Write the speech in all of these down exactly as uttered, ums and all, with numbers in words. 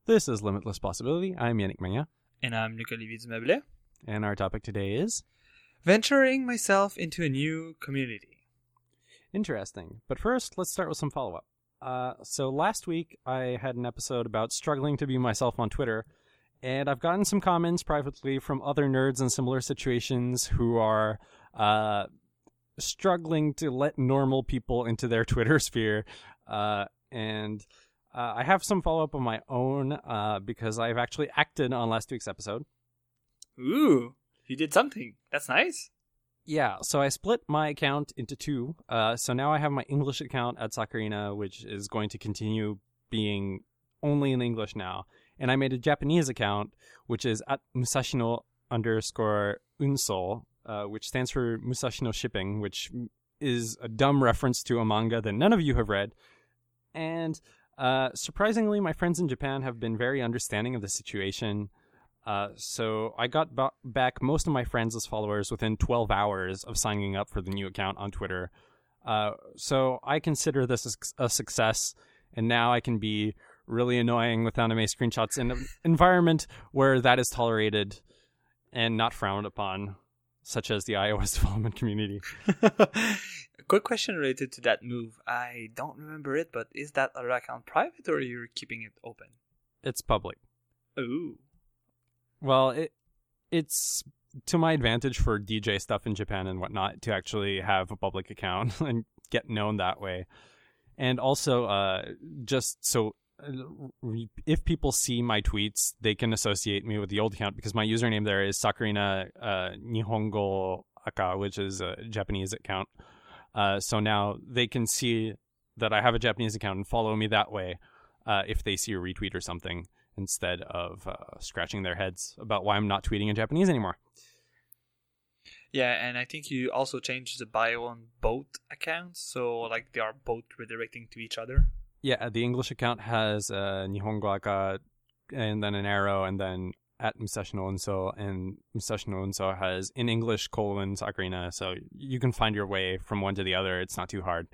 This is Limitless Possibility. I'm Yannick Magna. And I'm Luc-Olivier Dumablet. And our topic today is... venturing myself into a new community. Interesting. But first, let's start with some follow-up. Uh, so last week, I had an episode about struggling to be myself on Twitter, and I've gotten some comments privately from other nerds in similar situations who are uh, struggling to let normal people into their Twitter sphere. Uh, and... Uh, I have some follow-up on my own uh, because I've actually acted on last week's episode. Ooh, you did something. That's nice. Yeah, so I split my account into two. Uh, so now I have my English account at Sakurina, which is going to continue being only in English now. And I made a Japanese account, which is at Musashino underscore Unsol, uh, which stands for Musashino Shipping, which is a dumb reference to a manga that none of you have read. And... Uh, surprisingly, my friends in Japan have been very understanding of the situation. Uh, so I got b- back most of my friends as followers within twelve hours of signing up for the new account on Twitter. Uh, so I consider this a, a success, and now I can be really annoying with anime screenshots in an environment where that is tolerated and not frowned upon, such as the iOS development community. A quick question related to that move. I don't remember it, but is that other account private or you're keeping it open? It's public. Ooh. Well, it it's to my advantage for D J stuff in Japan and whatnot to actually have a public account and get known that way. And also, uh, just so if people see my tweets, they can associate me with the old account because my username there is Sakurina uh, Nihongo Aka, which is a Japanese account. Uh, so now they can see that I have a Japanese account and follow me that way uh, if they see a retweet or something instead of uh, scratching their heads about why I'm not tweeting in Japanese anymore. Yeah, and I think you also changed the bio on both accounts, so like they are both redirecting to each other. Yeah, the English account has uh, Nihongo Aka and then an arrow and then at Musashino Unso, and Musashino Unso has in English colon Sakurina, so you can find your way from one to the other. It's not too hard.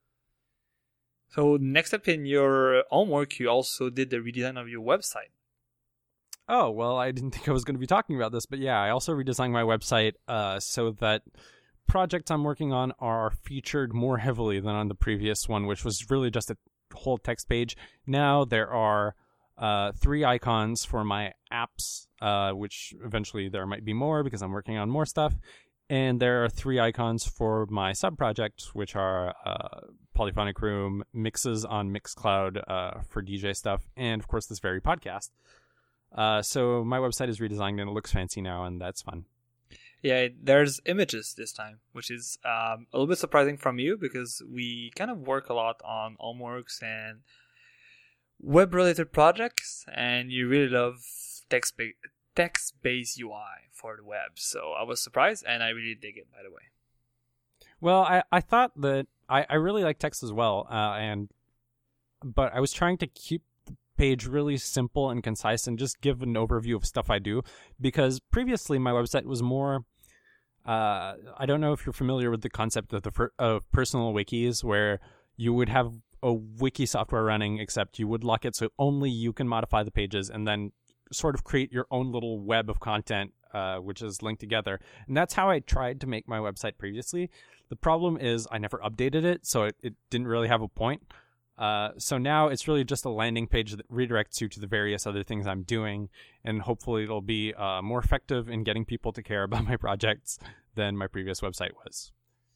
So next up in your homework, you also did the redesign of your website. Oh, well, I didn't think I was going to be talking about this, but yeah, I also redesigned my website uh, so that projects I'm working on are featured more heavily than on the previous one, which was really just a whole text page. Now there are Uh, three icons for my apps, uh, which eventually there might be more because I'm working on more stuff. And there are three icons for my sub-projects, which are uh, Polyphonic Room, mixes on Mixcloud uh, for D J stuff, and of course this very podcast. Uh, so my website is redesigned and it looks fancy now, and that's fun. Yeah, there's images this time, which is um, a little bit surprising from you because we kind of work a lot on homeworks and web-related projects, and you really love text-based text-based U I for the web. So I was surprised, and I really dig it, by the way. Well, I, I thought that I, I really like text as well, uh, and but I was trying to keep the page really simple and concise and just give an overview of stuff I do, because previously my website was more... Uh, I don't know if you're familiar with the concept of the fir- of personal wikis, where you would have a wiki software running, except you would lock it so only you can modify the pages and then sort of create your own little web of content, uh, which is linked together. And that's how I tried to make my website previously. The problem is I never updated it, so it, it didn't really have a point. Uh, so now it's really just a landing page that redirects you to the various other things I'm doing, and hopefully it'll be uh, more effective in getting people to care about my projects than my previous website was.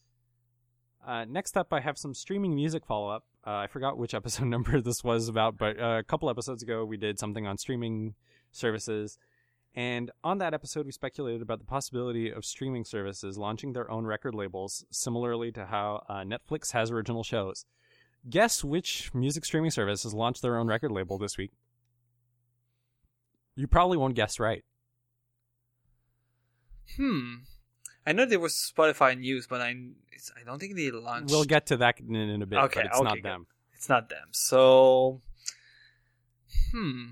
Uh, next up, I have some streaming music follow-up. Uh, I forgot which episode number this was about, but uh, a couple episodes ago we did something on streaming services. And on that episode, we speculated about the possibility of streaming services launching their own record labels, similarly to how uh, Netflix has original shows. Guess which music streaming service has launched their own record label this week? You probably won't guess right. Hmm. I know there was Spotify news, but I it's, I don't think they launched. We'll get to that in, in a bit, okay, but it's okay, not good. them. It's not them. So, hmm.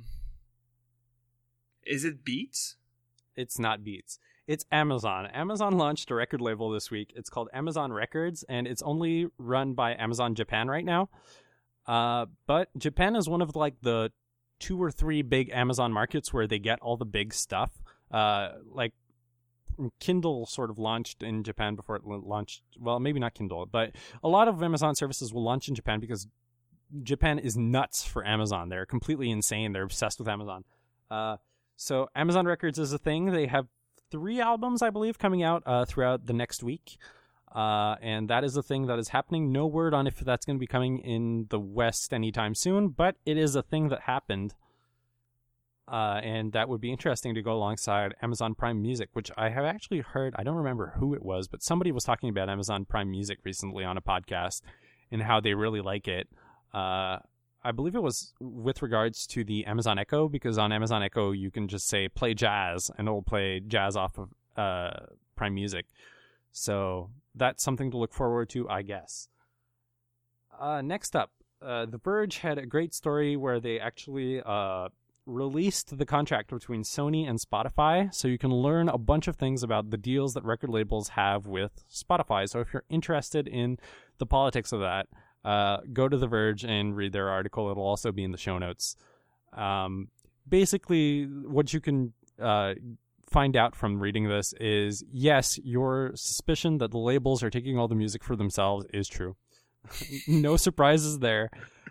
Is it Beats? It's not Beats. It's Amazon. Amazon launched a record label this week. It's called Amazon Records, and it's only run by Amazon Japan right now. Uh, but Japan is one of like the two or three big Amazon markets where they get all the big stuff. Uh, like Kindle sort of launched in Japan before it launched. Well, maybe not Kindle, but a lot of Amazon services will launch in Japan because Japan is nuts for Amazon. They're completely insane. They're obsessed with Amazon. Uh, so Amazon Records is a thing. They have three albums, I believe, coming out uh, throughout the next week. Uh, and that is a thing that is happening. No word on if that's going to be coming in the West anytime soon, but it is a thing that happened. Uh, and that would be interesting to go alongside Amazon Prime Music, which I have actually heard, I don't remember who it was, but somebody was talking about Amazon Prime Music recently on a podcast and how they really like it. Uh, I believe it was with regards to the Amazon Echo, because on Amazon Echo, you can just say play jazz and it will play jazz off of uh, Prime Music. So that's something to look forward to, I guess. Uh, next up, uh, The Verge had a great story where they actually uh, released the contract between Sony and Spotify, so you can learn a bunch of things about the deals that record labels have with Spotify. So if you're interested in the politics of that, uh, go to The Verge and read their article. It'll also be in the show notes. Um, basically, what you can uh, find out from reading this is, yes, your suspicion that the labels are taking all the music for themselves is true. No surprises there.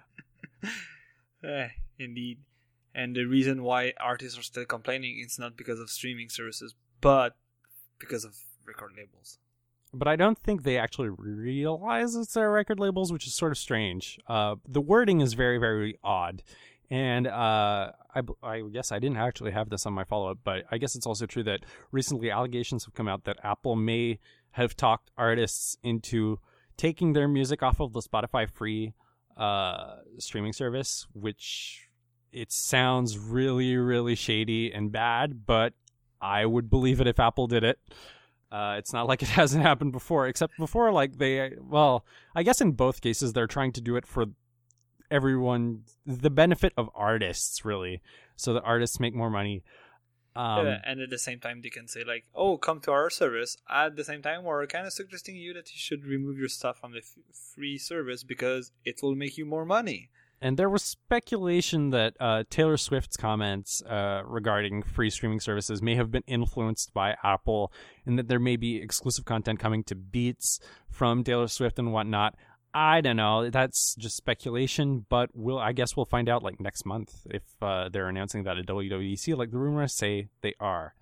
Uh, indeed. And the reason why artists are still complaining is not because of streaming services, but because of record labels. But I don't think they actually realize it's their record labels, which is sort of strange. Uh, the wording is very, very odd. And uh, I, I guess I didn't actually have this on my follow-up, but I guess it's also true that recently allegations have come out that Apple may have talked artists into taking their music off of the Spotify free uh, streaming service, which it sounds really, really shady and bad, but I would believe it if Apple did it. Uh, it's not like it hasn't happened before, except before, like, they, well, I guess in both cases, they're trying to do it for everyone, the benefit of artists, really, so that artists make more money. Um, yeah, and at the same time, they can say, like, oh, come to our service. At the same time, we're kind of suggesting you that you should remove your stuff from the f- free service because it will make you more money. And there was speculation that uh, Taylor Swift's comments uh, regarding free streaming services may have been influenced by Apple, and that there may be exclusive content coming to Beats from Taylor Swift and whatnot. I don't know. That's just speculation, but we'll, I guess we'll find out like next month if uh, they're announcing that at W W D C, like the rumors say they are.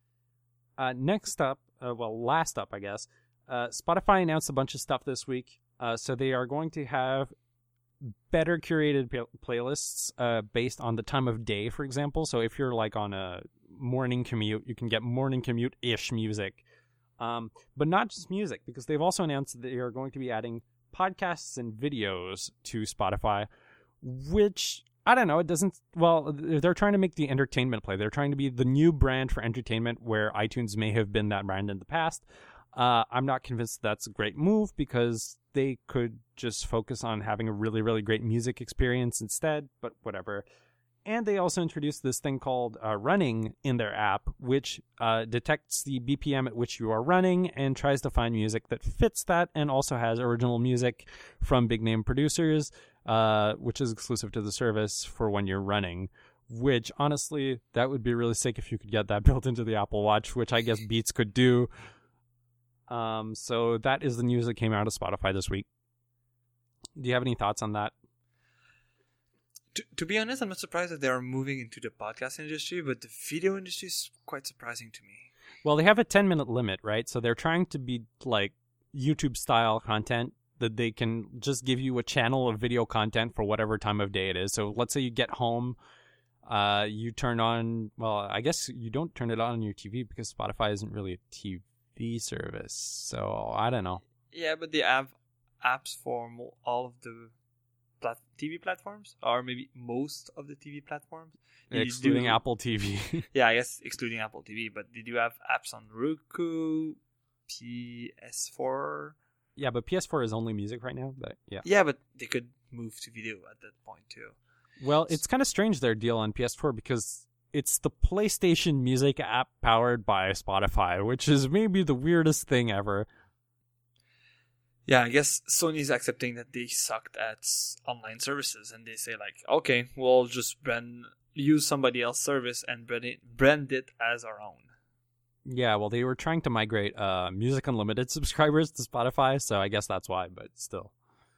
Uh, next up, uh, well, last up, I guess, uh, Spotify announced a bunch of stuff this week. Uh, so they are going to have better curated pl- playlists uh, based on the time of day, for example. So if you're like on a morning commute, you can get morning commute-ish music. Um, but not just music, because they've also announced that they are going to be adding podcasts and videos to Spotify, which, I don't know, it doesn't, well, they're trying to make the entertainment play. They're trying to be the new brand for entertainment where iTunes may have been that brand in the past. Uh, I'm not convinced that's a great move because they could just focus on having a really, really great music experience instead, but whatever. And they also introduced this thing called uh, running in their app, which uh, detects the B P M at which you are running and tries to find music that fits that, and also has original music from big name producers, uh, which is exclusive to the service for when you're running. Which, honestly, that would be really sick if you could get that built into the Apple Watch, which I guess Beats could do. Um, so that is the news that came out of Spotify this week. Do you have any thoughts on that? To, to be honest, I'm not surprised that they are moving into the podcast industry, but the video industry is quite surprising to me. Well, they have a ten minute limit, right? So they're trying to be like YouTube style content that they can just give you a channel of video content for whatever time of day it is. So let's say you get home, uh, you turn on, well, I guess you don't turn it on on your T V because Spotify isn't really a T V service. So I don't know. Yeah, but they have apps for mo- all of the plat- T V platforms, or maybe most of the T V platforms. They Excluding do- Apple T V. Yeah, I guess excluding Apple T V, but they do have apps on Roku, P S four. Yeah, but P S four is only music right now. But yeah. Yeah, but they could move to video at that point too. Well, it's kind of strange their deal on P S four because it's the PlayStation Music app powered by Spotify, which is maybe the weirdest thing ever. Yeah, I guess Sony's accepting that they sucked at online services, and they say like, okay, we'll just brand use somebody else's service and brand it, brand it as our own. Yeah, well, they were trying to migrate uh, Music Unlimited subscribers to Spotify, so I guess that's why, but still.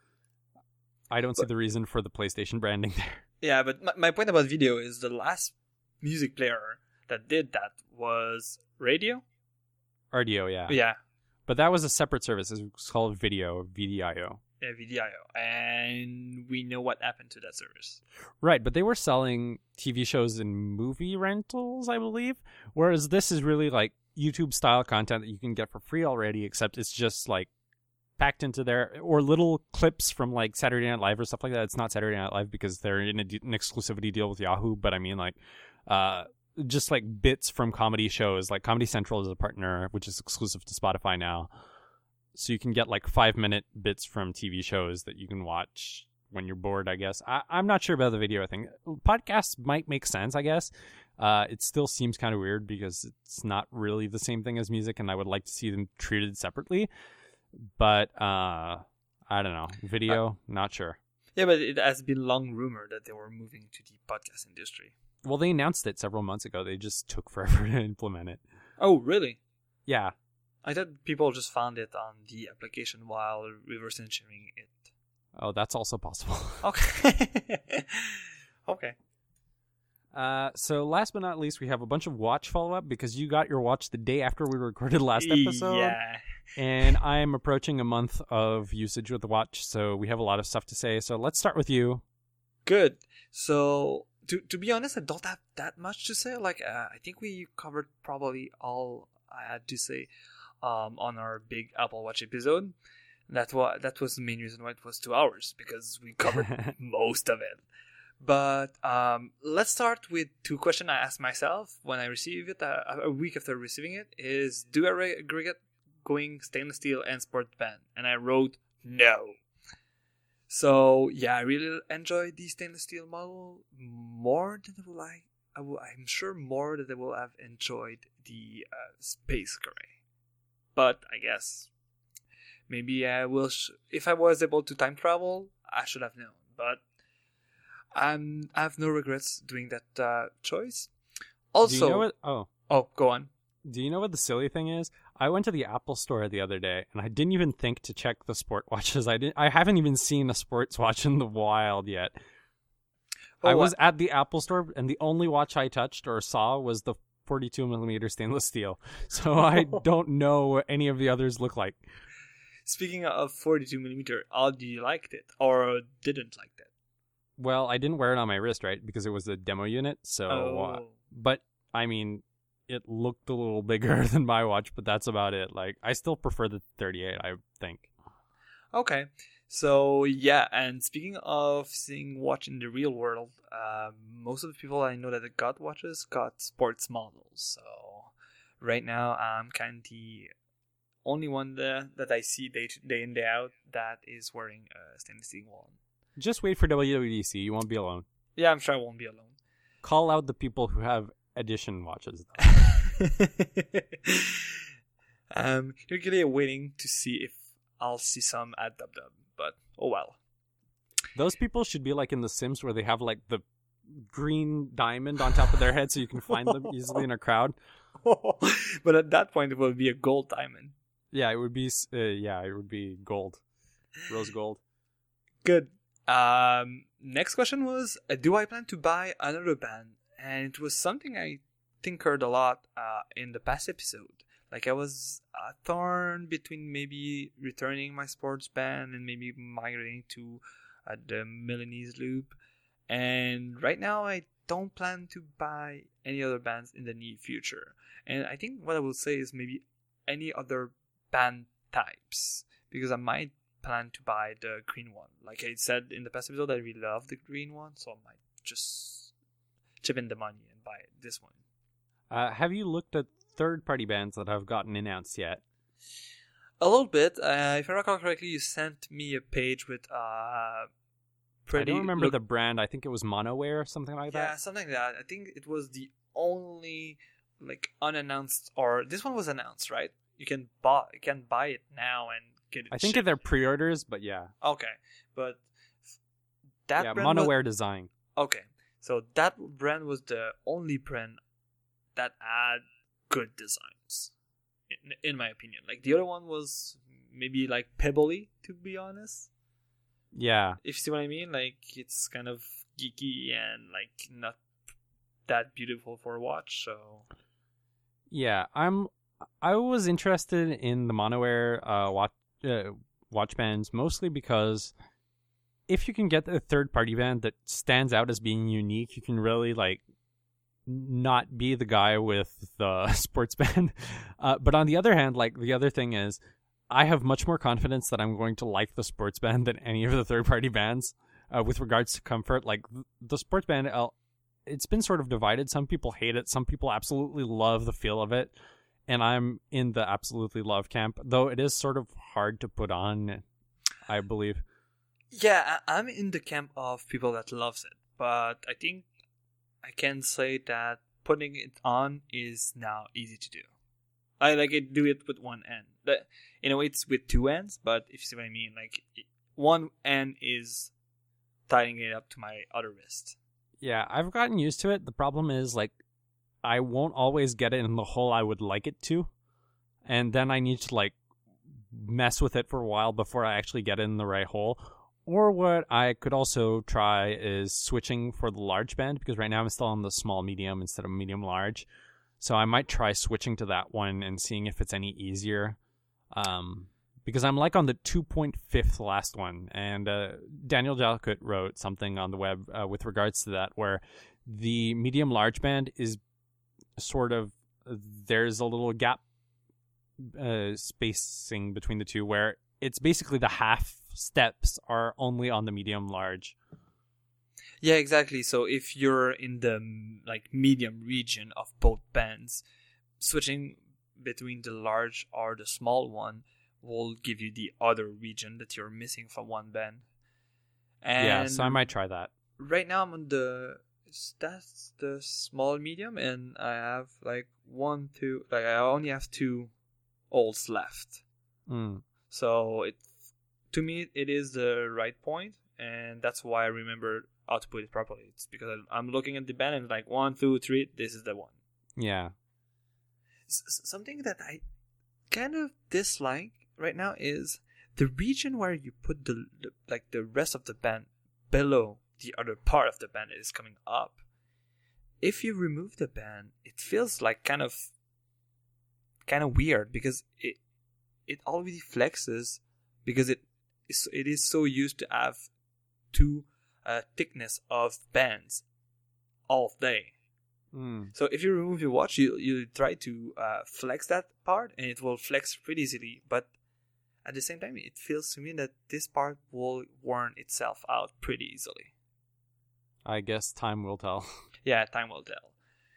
I don't But- see the reason for the PlayStation branding there. Yeah, but my, my point about video is the last music player that did that was Radio. R D O, yeah. Yeah, But that was a separate service. It was called Video, V D I O. yeah, V D I O, and we know what happened to that service. Right, but they were selling T V shows and movie rentals, I believe. Whereas this is really like YouTube style content that you can get for free already, except it's just like packed into there, or little clips from like Saturday Night Live or stuff like that. It's not Saturday Night Live because they're in a, an exclusivity deal with Yahoo, but I mean like uh, just like bits from comedy shows. Like Comedy Central is a partner, which is exclusive to Spotify now. So you can get like five minute bits from T V shows that you can watch when you're bored, I guess. I, I'm not sure about the video thing. Podcasts might make sense, I guess. Uh, it still seems kind of weird because it's not really the same thing as music, and I would like to see them treated separately. But uh, I don't know. Video, uh, not sure. Yeah, but it has been long rumored that they were moving to the podcast industry. Well, they announced it several months ago. They just took forever to implement it. Oh, really? Yeah. I thought people just found it on the application while reverse engineering it. Oh, that's also possible. Okay. Okay. Uh, so last but not least, we have a bunch of watch follow-up because you got your watch the day after we recorded last episode. Yeah. And I am approaching a month of usage with the watch, so we have a lot of stuff to say. So let's start with you. Good. So, to to be honest, I don't have that much to say. Like, uh, I think we covered probably all I had to say um, on our big Apple Watch episode. That was, that was the main reason why it was two hours, because we covered most of it. But um, let's start with two questions I asked myself when I received it, uh, a week after receiving it, is, do I regret going stainless steel and sport band? And I wrote, no. So, yeah, I really enjoyed the stainless steel model more than I would like. I will, I'm sure more than I will have enjoyed the uh, space gray. But I guess maybe I will, sh- if I was able to time travel, I should have known. But I'm, I have no regrets doing that uh, choice. Also, Do you know what? Oh. oh, go on. Do you know what the silly thing is? I went to the Apple store the other day, and I didn't even think to check the sport watches. I didn't. I haven't even seen a sports watch in the wild yet. Oh, I was what? at the Apple store, and the only watch I touched or saw was the forty-two millimeter stainless steel. So I don't know what any of the others look like. Speaking of forty-two millimeter, how do you liked it or didn't like that? Well, I didn't wear it on my wrist, right? Because it was a demo unit. So, Oh. uh, but I mean, it looked a little bigger than my watch, but that's about it. Like, I still prefer the thirty-eight, I think. Okay. So, yeah, and speaking of seeing watch in the real world, uh, most of the people I know that got watches got sports models. So, right now, I'm kind of the only one that, that I see day, to, day in, day out that is wearing a stainless steel one. Just wait for W W D C. You won't be alone. Yeah, I'm sure I won't be alone. Call out the people who have edition watches. um, you're really waiting to see if I'll see some at Dub Dub, but oh well. Those people should be like in The Sims where they have like the green diamond on top of their head so you can find them easily in a crowd. But at that point, it will be a gold diamond. Yeah, it would be. Uh, yeah, it would be gold, rose gold. Good. Um, next question was, uh, do I plan to buy another band? And it was something I tinkered a lot uh, in the past episode. Like I was uh, torn between maybe returning my sports band and maybe migrating to uh, the Milanese loop. And right now I don't plan to buy any other bands in the near future. And I think what I will say is maybe any other band types, because I might plan to buy the green one. Like I said in the past episode, I really love the green one, so I might just chip in the money and buy this one. Uh, have you looked at third-party bands that have gotten announced yet? A little bit. Uh, if I recall correctly, you sent me a page with uh, pretty. I don't remember look- the brand. I think it was Monoware or something like yeah, that. something like that. I think it was the only like unannounced, or this one was announced, right? You can buy, you can buy it now and get it. I think shipped. they're pre-orders, but yeah. Okay, but that yeah, brand was- Monoware Design. Okay, So that brand was the only brand that had good designs, in, in my opinion. Like the other one was maybe like pebbly, to be honest. Yeah. If you see what I mean, like it's kind of geeky and like not that beautiful for a watch. So Yeah, I'm. I was interested in the Monowear uh, watch uh, watch bands mostly because if you can get a third party band that stands out as being unique, you can really like not be the guy with the sports band. Uh, but on the other hand, like the other thing is, I have much more confidence that I'm going to like the sports band than any of the third party bands uh, with regards to comfort. Like the sports band, uh, it's been sort of divided. Some people hate it. Some people absolutely love the feel of it. And I'm in the absolutely love camp, though it is sort of hard to put on, I believe. Yeah, I- I'm in the camp of people that loves it, but I think I can say that putting it on is now easy to do. I like it, do it with one end. But in a way, it's with two ends, but if you see what I mean, like one end is tying it up to my other wrist. Yeah, I've gotten used to it. The problem is, like, I won't always get it in the hole I would like it to. And then I need to, like, mess with it for a while before I actually get it in the right hole. Or what I could also try is switching for the large band, because right now I'm still on the small medium instead of medium large. So I might try switching to that one and seeing if it's any easier. Um, because I'm like on the two point five last one. And uh, Daniel Jalkut wrote something on the web uh, with regards to that, where the medium large band is sort of, there's a little gap uh, spacing between the two, where it's basically the half steps are only on the medium large. Yeah, exactly. So if you're in the like medium region of both bands, switching between the large or the small one will give you the other region that you're missing from one band. And yeah, so I might try that. Right now I'm on the that's the small medium, and I have like one, two, like I only have two olds left. Mm. So it, to me, it is the right point, and that's why I remember how to put it properly. It's because I'm looking at the band and like one, two, three, this is the one. Yeah. S- something that I kind of dislike right now is the region where you put the, the like the rest of the band below the other part of the band that is coming up. If you remove the band, it feels like kind of kind of weird because it it already flexes because it is it is so used to have two uh, thickness of bands all day. Mm. So if you remove your watch, you you try to uh, flex that part, and it will flex pretty easily. But at the same time, it feels to me that this part will worn itself out pretty easily. I guess time will tell. Yeah, time will tell.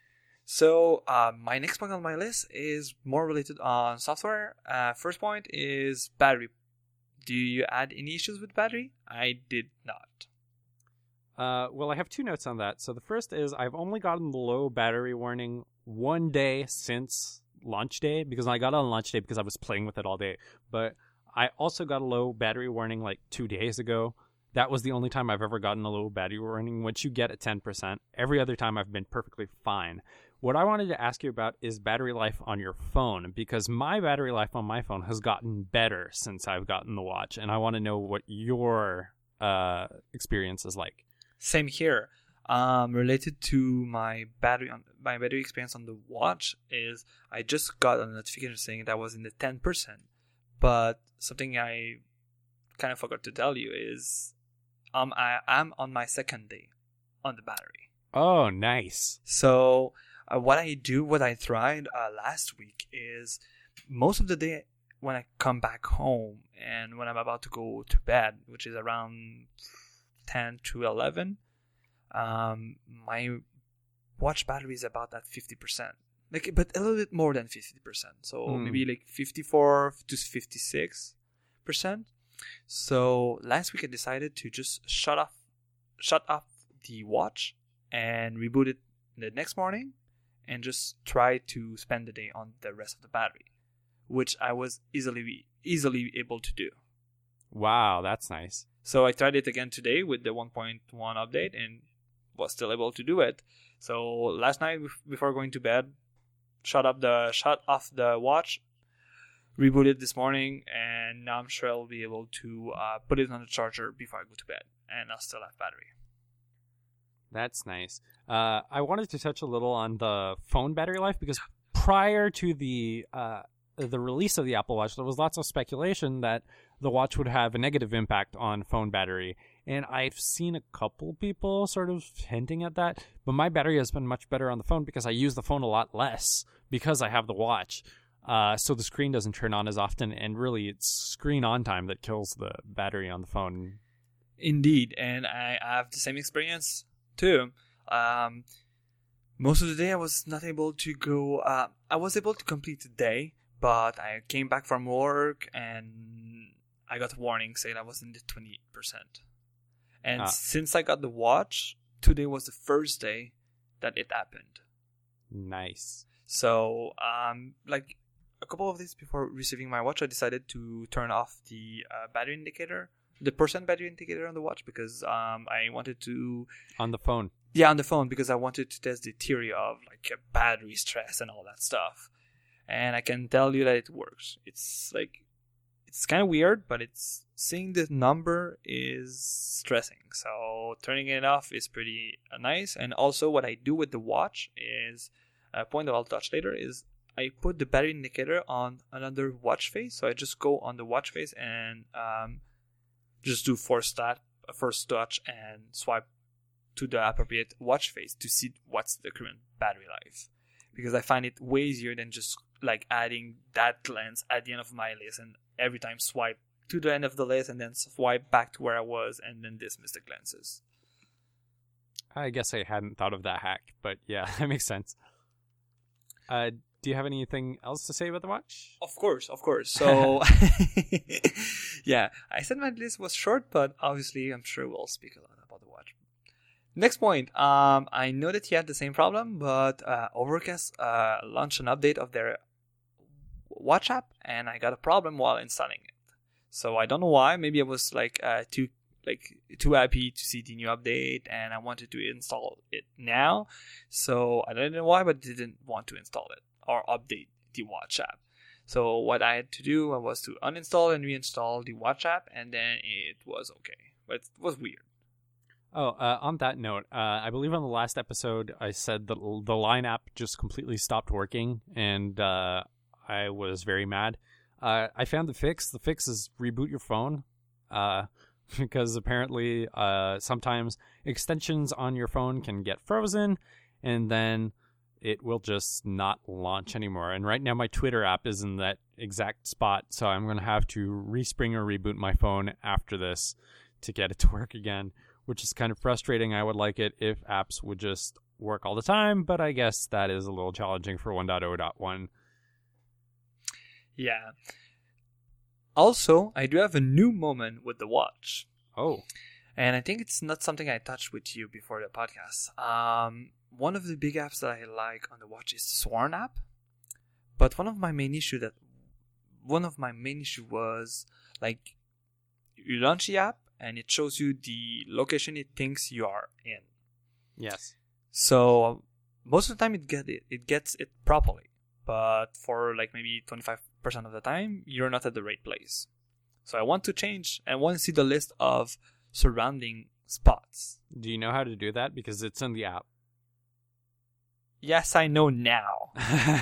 So uh, my next point on my list is more related on software. Uh, first point is battery. Do you add any issues with battery? I did not. Uh, well, I have two notes on that. So the first is I've only gotten the low battery warning one day since launch day, because I got it on launch day because I was playing with it all day. But I also got a low battery warning like two days ago. That was the only time I've ever gotten a low battery warning, which you get at ten percent. Every other time I've been perfectly fine. What I wanted to ask you about is battery life on your phone, because my battery life on my phone has gotten better since I've gotten the watch, and I want to know what your uh, experience is like. Same here. Um, related to my battery on my battery experience on the watch is I just got a notification saying that was in the ten percent. But something I kind of forgot to tell you is um I am on my second day on the battery. Oh, nice. So uh, what I do, what I tried uh, last week is most of the day when I come back home and when I'm about to go to bed, which is around ten to eleven, um, my watch battery is about at fifty percent. Like, but a little bit more than fifty percent. So mm. maybe like fifty-four to fifty-six percent. So last week I decided to just shut off, shut off the watch and reboot it the next morning and just try to spend the day on the rest of the battery, which I was easily easily able to do. Wow, that's nice. So I tried it again today with the one point one update, and was still able to do it. So last night before going to bed, shut up the shut off the watch, rebooted this morning, and now I'm sure I'll be able to uh, put it on the charger before I go to bed, and I'll still have battery. That's nice. Uh, I wanted to touch a little on the phone battery life, because prior to the uh, the release of the Apple Watch, there was lots of speculation that the watch would have a negative impact on phone battery. And I've seen a couple people sort of hinting at that, but my battery has been much better on the phone because I use the phone a lot less because I have the watch. Uh, so the screen doesn't turn on as often, and really it's screen on time that kills the battery on the phone. Indeed, and I have the same experience too. Um, most of the day I was not able to go, uh, I was able to complete the day, but I came back from work and I got a warning saying I was in the twenty percent. And ah. since I got the watch, today was the first day that it happened. Nice. So, um, like a couple of days before receiving my watch, I decided to turn off the uh, battery indicator, the percent battery indicator on the watch, because um, I wanted to... On the phone. Yeah, on the phone, because I wanted to test the theory of like battery stress and all that stuff. And I can tell you that it works. It's like... It's kind of weird, but it's seeing the number is stressing. So turning it off is pretty uh, nice. And also what I do with the watch is, a point that I'll touch later, is I put the battery indicator on another watch face. So I just go on the watch face and um, just do force tap, first touch and swipe to the appropriate watch face to see what's the current battery life. Because I find it way easier than just like adding that lens at the end of my list and every time swipe to the end of the list and then swipe back to where I was and then dismiss the glances. I guess I hadn't thought of that hack, but yeah, that makes sense. Uh, do you have anything else to say about the watch? Of course, of course. So, yeah, I said my list was short, but obviously I'm sure we'll speak a lot about the watch. Next point, um, I know that you had the same problem, but uh, Overcast uh, launched an update of their watch app, and I got a problem while installing it. So I don't know why. Maybe I was like uh, too like too happy to see the new update, and I wanted to install it now. So I don't know why, but didn't want to install it or update the watch app. So what I had to do was to uninstall and reinstall the watch app, and then it was okay. But it was weird. Oh, uh, on that note, uh, I believe on the last episode I said that the Line app just completely stopped working, and uh, I was very mad. Uh, I found the fix. The fix is reboot your phone, uh, because apparently uh, sometimes extensions on your phone can get frozen, and then it will just not launch anymore. And right now my Twitter app is in that exact spot, so I'm going to have to respring or reboot my phone after this to get it to work again, which is kind of frustrating. I would like it if apps would just work all the time, but I guess that is a little challenging for one point oh point one. Yeah. Also, I do have a new moment with the watch. Oh. And I think it's not something I touched with you before the podcast. Um, one of the big apps that I like on the watch is the Swarm app. But one of my main issue that one of my main issue was like you launch the app and it shows you the location it thinks you are in. Yes. So most of the time it get it, it gets it properly. But for like maybe twenty-five percent of the time, you're not at the right place. So I want to change. I want to see the list of surrounding spots. Do you know how to do that? Because it's in the app. Yes, I know now.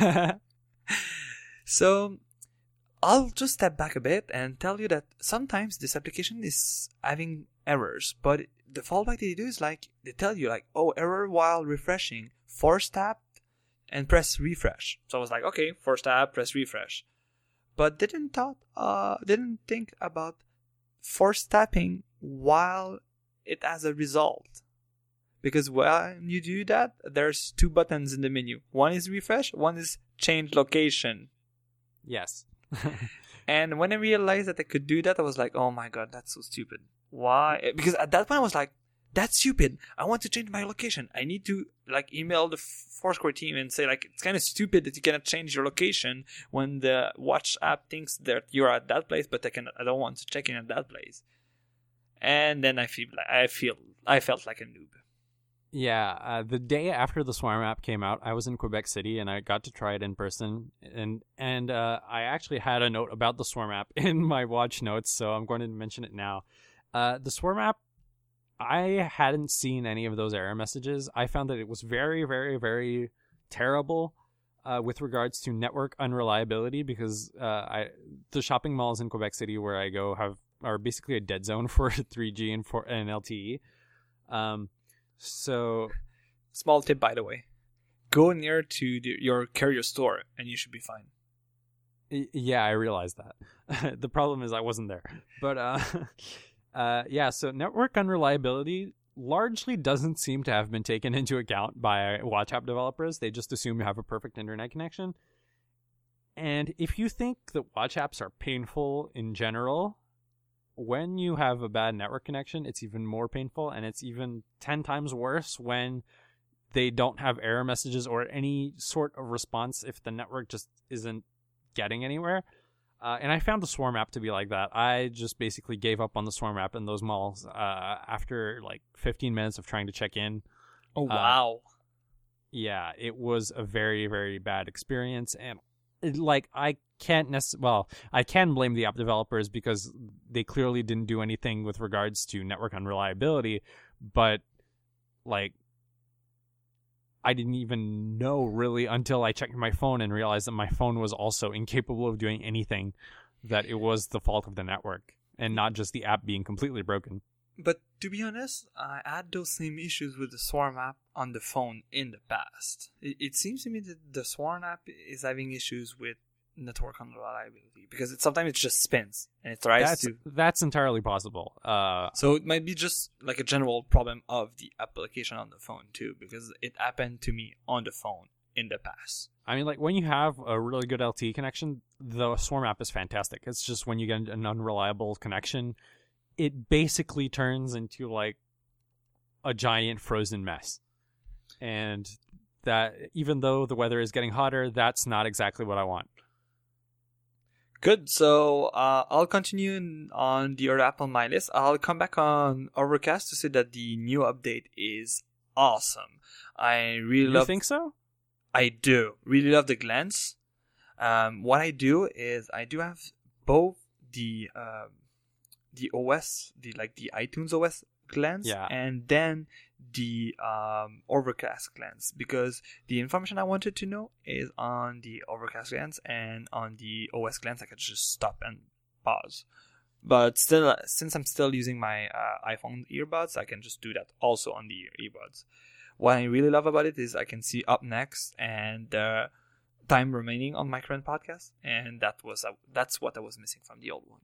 So I'll just step back a bit and tell you that sometimes this application is having errors. But the fallback they do is like, they tell you like, oh, error while refreshing. Force tap and press refresh. So I was like, okay, force tap, press refresh. But didn't thought, uh, didn't think about force tapping while it has a result. Because when you do that, there's two buttons in the menu. One is refresh, one is change location. Yes. And when I realized that I could do that, I was like, oh my god, that's so stupid. Why? Because at that point I was like, that's stupid. I want to change my location. I need to like email the Foursquare team and say like, it's kind of stupid that you cannot change your location when the watch app thinks that you're at that place, but I can I don't want to check in at that place. And then I feel like I feel I felt like a noob. Yeah, uh, the day after the Swarm app came out, I was in Quebec City and I got to try it in person. And and uh, I actually had a note about the Swarm app in my watch notes, so I'm going to mention it now. Uh, the Swarm app, I hadn't seen any of those error messages. I found that it was very, very, very terrible uh, with regards to network unreliability because uh, I the shopping malls in Quebec City where I go have are basically a dead zone for three G and for and L T E. Um, So, small tip, by the way, go near to the, your carrier store and you should be fine. Yeah, I realized that. The problem is I wasn't there. But, uh, uh, yeah, so network unreliability largely doesn't seem to have been taken into account by watch app developers. They just assume you have a perfect internet connection. And if you think that watch apps are painful in general, when you have a bad network connection, it's even more painful, and it's even ten times worse when they don't have error messages or any sort of response if the network just isn't getting anywhere. Uh, and I found the Swarm app to be like that. I just basically gave up on the Swarm app in those malls uh, after like fifteen minutes of trying to check in. Oh, wow. Uh, yeah, it was a very, very bad experience, and it, like I can't necessarily, well, I can blame the app developers because they clearly didn't do anything with regards to network unreliability, but like I didn't even know really until I checked my phone and realized that my phone was also incapable of doing anything, that it was the fault of the network and not just the app being completely broken. But to be honest, I had those same issues with the Swarm app on the phone in the past. It, it seems to me that the Swarm app is having issues with network unreliability because it sometimes it just spins and it tries that's, to. That's entirely possible. Uh, so it might be just like a general problem of the application on the phone too, because it happened to me on the phone in the past. I mean, like when you have a really good L T E connection, the Swarm app is fantastic. It's just when you get an unreliable connection, it basically turns into like a giant frozen mess. And that, even though the weather is getting hotter, that's not exactly what I want. Good. So uh, I'll continue on the other app on my list. I'll come back on Overcast to say that the new update is awesome. I really you love. You think so? I do. Really love the glance. Um, what I do is I do have both the uh, the O S, the like the iTunes O S glance, yeah. and then the um, Overcast glance, because the information I wanted to know is on the Overcast glance, and on the O S glance I could just stop and pause. But still, since I'm still using my uh, iPhone earbuds, I can just do that also on the earbuds. What I really love about it is I can see up next and uh, time remaining on my current podcast, and that was uh, that's what I was missing from the old one.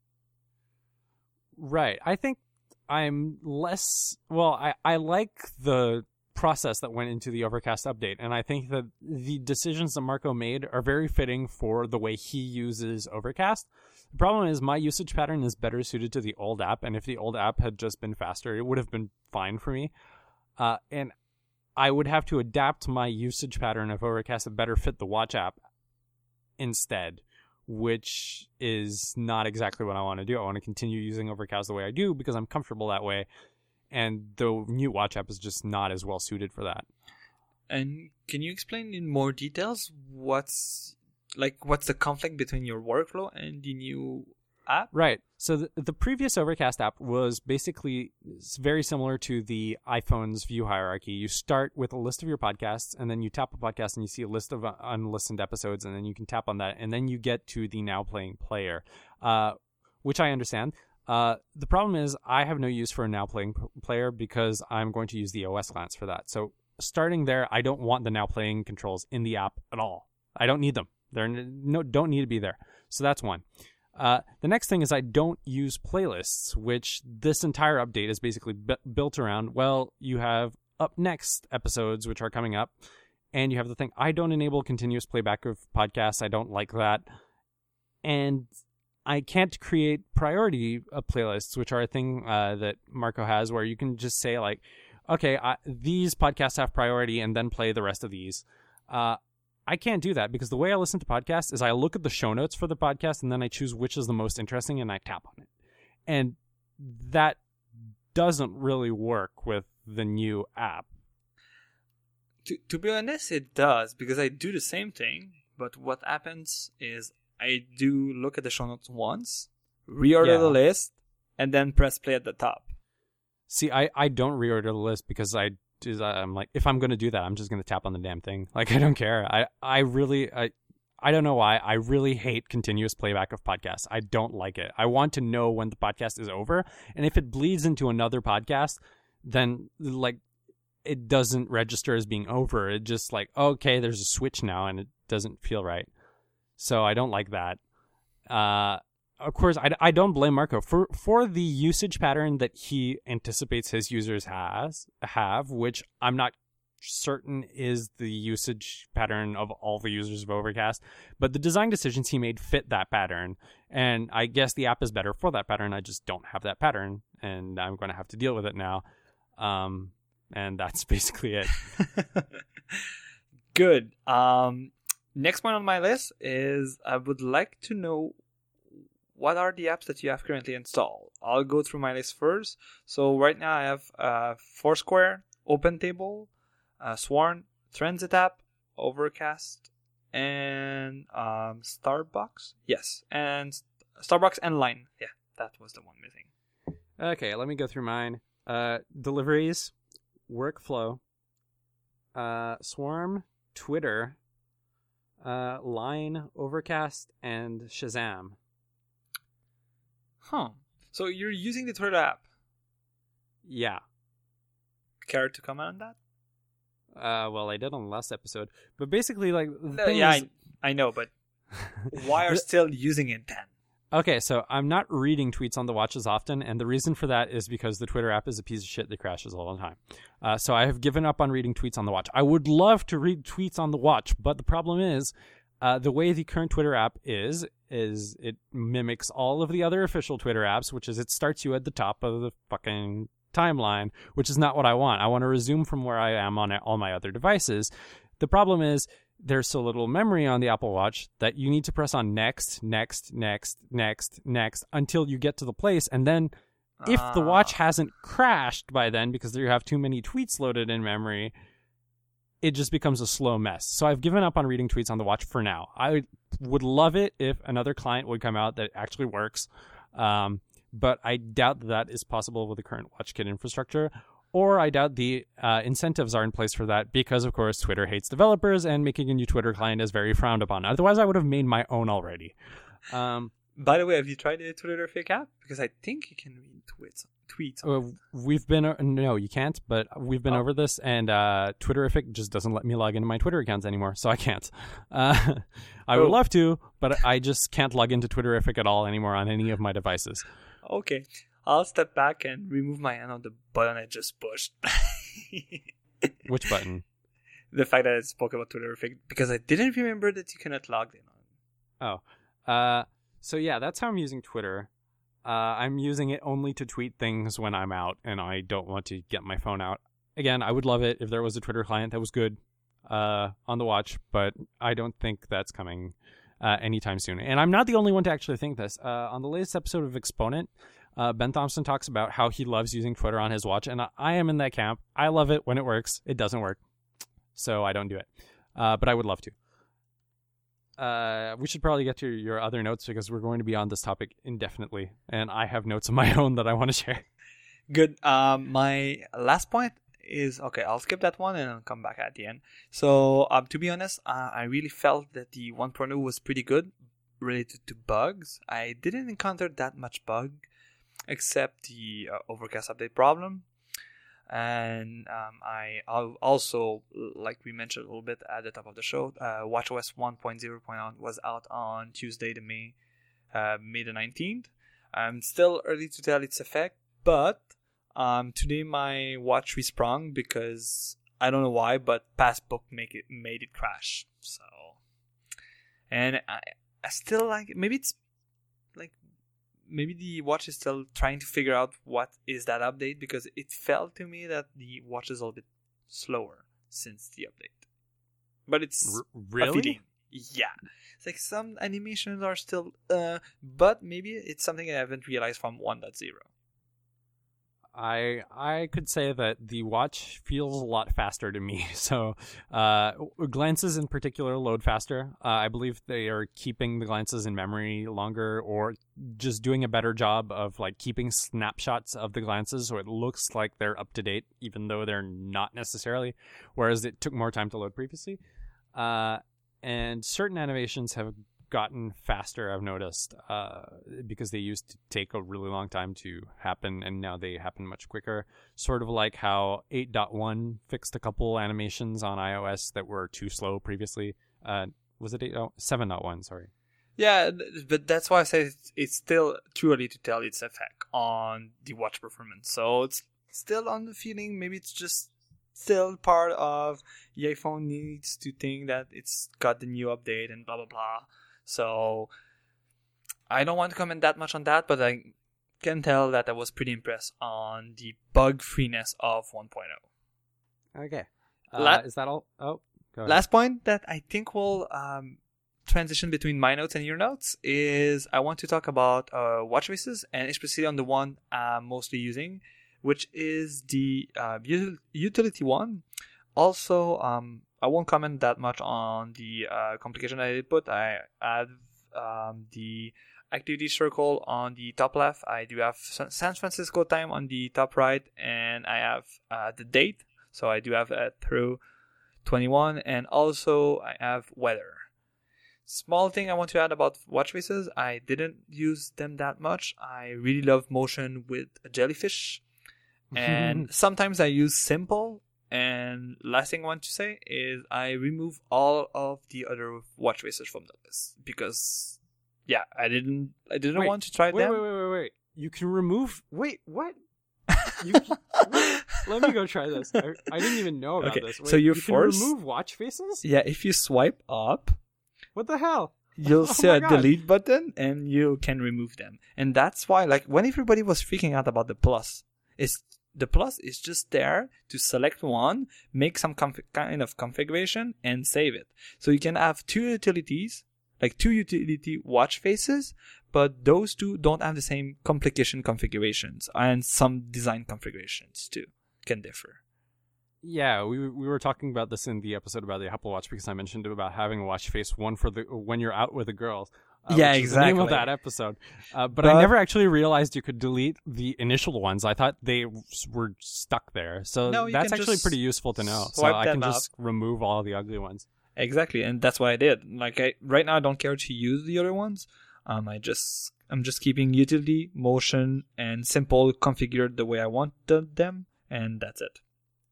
Right. I think I'm less, well, I, I like the process that went into the Overcast update, and I think that the decisions that Marco made are very fitting for the way he uses Overcast. The problem is my usage pattern is better suited to the old app, and if the old app had just been faster, it would have been fine for me. Uh, and I would have to adapt my usage pattern of Overcast to better fit the Watch app instead, which is not exactly what I want to do. I want to continue using Overcast the way I do because I'm comfortable that way, and the new Watch app is just not as well suited for that. And can you explain in more details what's like what's the conflict between your workflow and the new app? Right. So the, the previous Overcast app was basically very similar to the iPhone's view hierarchy. You start with a list of your podcasts, and then you tap a podcast and you see a list of unlistened episodes, and then you can tap on that, and then you get to the now playing player, uh, which I understand. Uh, the problem is I have no use for a now playing p- player because I'm going to use the O S glance for that. So starting there, I don't want the now playing controls in the app at all. I don't need them. They're no don't need to be there. So that's one. Uh, the next thing is I don't use playlists, which this entire update is basically b- built around. Well, you have up next episodes, which are coming up, and you have the thing. I don't enable continuous playback of podcasts. I don't like that. And I can't create priority uh, playlists, which are a thing uh, that Marco has, where you can just say, like, okay, I, these podcasts have priority, and then play the rest of these. Uh, I can't do that because the way I listen to podcasts is I look at the show notes for the podcast and then I choose which is the most interesting and I tap on it. And that doesn't really work with the new app To, to be honest, it does, because I do the same thing, but what happens is I do look at the show notes once, reorder Yeah. the list, and then press play at the top. See, I, I don't reorder the list because I just, I'm like, if I'm going to do that, I'm just going to tap on the damn thing. Like, I don't care. I, I really, I, I don't know why. I really hate continuous playback of podcasts. I don't like it. I want to know when the podcast is over. And if it bleeds into another podcast, then, like, it doesn't register as being over. It just like, okay, there's a switch now, and it doesn't feel right. So I don't like that. Uh, of course, I, I don't blame Marco for for the usage pattern that he anticipates his users has have, which I'm not certain is the usage pattern of all the users of Overcast. But the design decisions he made fit that pattern, and I guess the app is better for that pattern. I just don't have that pattern, and I'm going to have to deal with it now. Um, and that's basically it. Good. Um, next one on my list is I would like to know what are the apps that you have currently installed. I'll go through my list first. So right now I have uh, Foursquare, OpenTable, uh, Swarm, Transit app, Overcast, and um, Starbucks. Yes, and Starbucks and Line. Yeah, that was the one missing. Okay, let me go through mine. Uh, deliveries, Workflow, uh, Swarm, Twitter, uh, Line, Overcast, and Shazam. Huh. So you're using the Twitter app. Yeah. Care to comment on that? Uh, well, I did on the last episode, but basically, like, the No, thing yeah, is, I, I know, but why are still using it then? okay, so I'm not reading tweets on the watch as often, and the reason for that is because the Twitter app is a piece of shit that crashes all the time. Uh, so I have given up on reading tweets on the watch. I would love to read tweets on the watch, but the problem is, uh, the way the current Twitter app is, is it mimics all of the other official Twitter apps, which is it starts you at the top of the fucking timeline, which is not what I want. I want to resume from where I am on all my other devices. The problem is, there's so little memory on the Apple Watch that you need to press on next, next, next, next, next until you get to the place. And then if uh, the watch hasn't crashed by then because you have too many tweets loaded in memory, it just becomes a slow mess. So I've given up on reading tweets on the watch for now. I would love it if another client would come out that actually works. Um, but I doubt that, that is possible with the current WatchKit infrastructure. Or I doubt the uh, incentives are in place for that because, of course, Twitter hates developers and making a new Twitter client is very frowned upon. Otherwise, I would have made my own already. Um, By the way, have you tried the Twitterrific app? Because I think you can read tweets. tweets on uh, it. we've been... Uh, no, you can't, but we've been Oh. over this, and uh, Twitterrific just doesn't let me log into my Twitter accounts anymore, so I can't. Uh, I would Oh. love to, but I just can't log into Twitterrific at all anymore on any of my devices. Okay. I'll step back and remove my hand on the button I just pushed. Which button? The fact that I spoke about Twitterrific, because I didn't remember that you cannot log in on. Oh. Uh, so yeah, that's how I'm using Twitter. Uh, I'm using it only to tweet things when I'm out, and I don't want to get my phone out. Again, I would love it if there was a Twitter client that was good uh, on the watch, but I don't think that's coming uh, anytime soon. And I'm not the only one to actually think this. Uh, on the latest episode of Exponent, uh, Ben Thompson talks about how he loves using Twitter on his watch, and I, I am in that camp. I love it when it works. It doesn't work, so I don't do it. Uh, but I would love to. Uh, we should probably get to your other notes because we're going to be on this topic indefinitely, and I have notes of my own that I want to share. Good. Um, my last point is, okay, I'll skip that one and I'll come back at the end. So, um, to be honest, uh, I really felt that the one point oh was pretty good related to bugs. I didn't encounter that much bug except the uh, Overcast update problem. And um, I I'll also, like we mentioned a little bit at the top of the show, uh, WatchOS one point oh point one was out on Tuesday, the May, uh, May the nineteenth. Um, still early to tell its effect, but um, today my watch resprung because I don't know why, but Passbook make it made it crash. So, and I, I still like it. Maybe it's like. Maybe the watch is still trying to figure out what is that update, because it felt to me that the watch is a little bit slower since the update. But it's R- a really? feeling. Yeah. It's like some animations are still, uh, but maybe it's something I haven't realized from one point oh. I I could say that the watch feels a lot faster to me. So uh, glances in particular load faster. Uh, I believe they are keeping the glances in memory longer, or just doing a better job of like keeping snapshots of the glances so it looks like they're up to date, even though they're not necessarily. Whereas it took more time to load previously. Uh, and certain animations have gotten faster, I've noticed, uh, because they used to take a really long time to happen, and now they happen much quicker. Sort of like how eight point one fixed a couple animations on iOS that were too slow previously. Uh, was it eight? Oh, seven point one, sorry. Yeah, but that's why I say it's, it's still too early to tell its effect on the watch performance. So it's still on the feeling. Maybe it's just still part of the iPhone needs to think that it's got the new update and blah, blah, blah. So I don't want to comment that much on that, but I can tell that I was pretty impressed on the bug freeness of one point oh. Okay. Uh, La- is that all? Oh, go ahead. Last point that I think will um, transition between my notes and your notes is I want to talk about uh, watch faces, and especially on the one I'm mostly using, which is the uh, utility one. Also, um, I won't comment that much on the uh, complication I did put. I have um, the activity circle on the top left. I do have San Francisco time on the top right, and I have uh, the date. So I do have uh, through twenty-one, and also I have weather. Small thing I want to add about watch faces, I didn't use them that much. I really love motion with a jellyfish, and sometimes I use simple. And last thing I want to say is I remove all of the other watch faces from the list because, yeah, I didn't I didn't wait, want to try wait, them. Wait, wait, wait, wait! You can remove. Wait, what? You can... wait, let me go try this. I, I didn't even know about Okay, this. Wait, so you you force can remove watch faces. Yeah, if you swipe up, What the hell? you'll Oh see my a God. delete button and you can remove them. And that's why, like, when everybody was freaking out about the plus, it's the plus is just there to select one, make some conf- kind of configuration, and save it. So you can have two utilities, like two utility watch faces, but those two don't have the same complication configurations, and some design configurations too can differ. Yeah, we we were talking about this in the episode about the Apple Watch because I mentioned about having a watch face, one for the when you're out with the girls. Uh, Yeah, which is the name of exactly. that episode. Uh, but, But- I never actually realized you could delete the initial ones. I thought they were stuck there. So No, you that's can actually just pretty useful to know. So swipe I them can just remove all the ugly ones. Exactly, and that's what I did. Like I, right now, I don't care to use the other ones. Um, I just I'm just keeping utility, motion, and simple configured the way I wanted them, and that's it.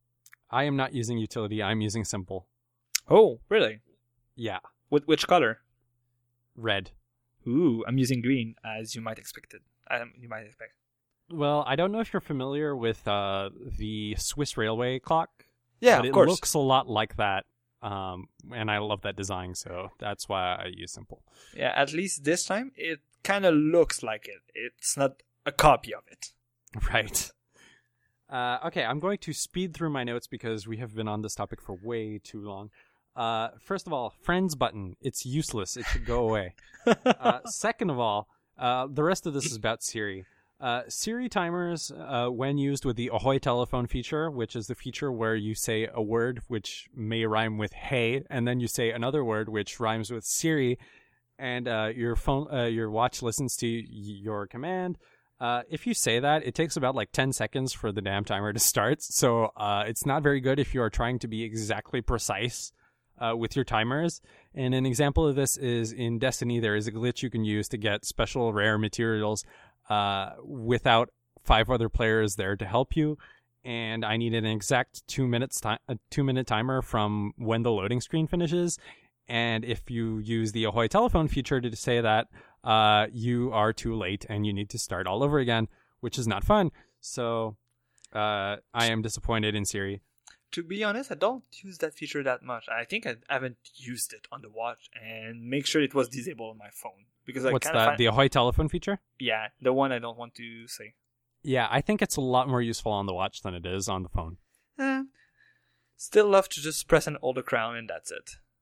I am not using utility. I'm using simple. Oh, really? Yeah, With which color? red. Ooh, I'm using green, as you might expect it. Um, you might expect. Well, I don't know if you're familiar with uh, the Swiss Railway clock. Yeah, but of it course. looks a lot like that. Um, and I love that design, so that's why I use simple. Yeah, at least this time it kind of looks like it. It's not a copy of it. Right. Uh, okay, I'm going to speed through my notes because we have been on this topic for way too long. Uh, first of all, friends button. It's useless. It should go away. uh, second of all, uh, the rest of this is about Siri. Uh, Siri timers, uh, when used with the Ahoy telephone feature, which is the feature where you say a word which may rhyme with hey, and then you say another word which rhymes with Siri, and uh, your phone, uh, your watch listens to y- your command. Uh, if you say that, it takes about like ten seconds for the damn timer to start, so uh, it's not very good if you are trying to be exactly precise uh, with your timers. And an example of this is in Destiny, there is a glitch you can use to get special rare materials uh, without five other players there to help you. And I need an exact two minutes ti- a two minute timer from when the loading screen finishes. And if you use the Ahoy telephone feature to say that, uh, you are too late and you need to start all over again, which is not fun. So uh, I am disappointed in Siri. To be honest, I don't use that feature that much. I think I haven't used it on the watch and make sure it was disabled on my phone. Because I What's kinda that? Find, The Ahoy telephone feature? yeah, the one I don't want to say. Yeah, I think it's a lot more useful on the watch than it is on the phone. Eh, still love to just press and hold the crown and that's it.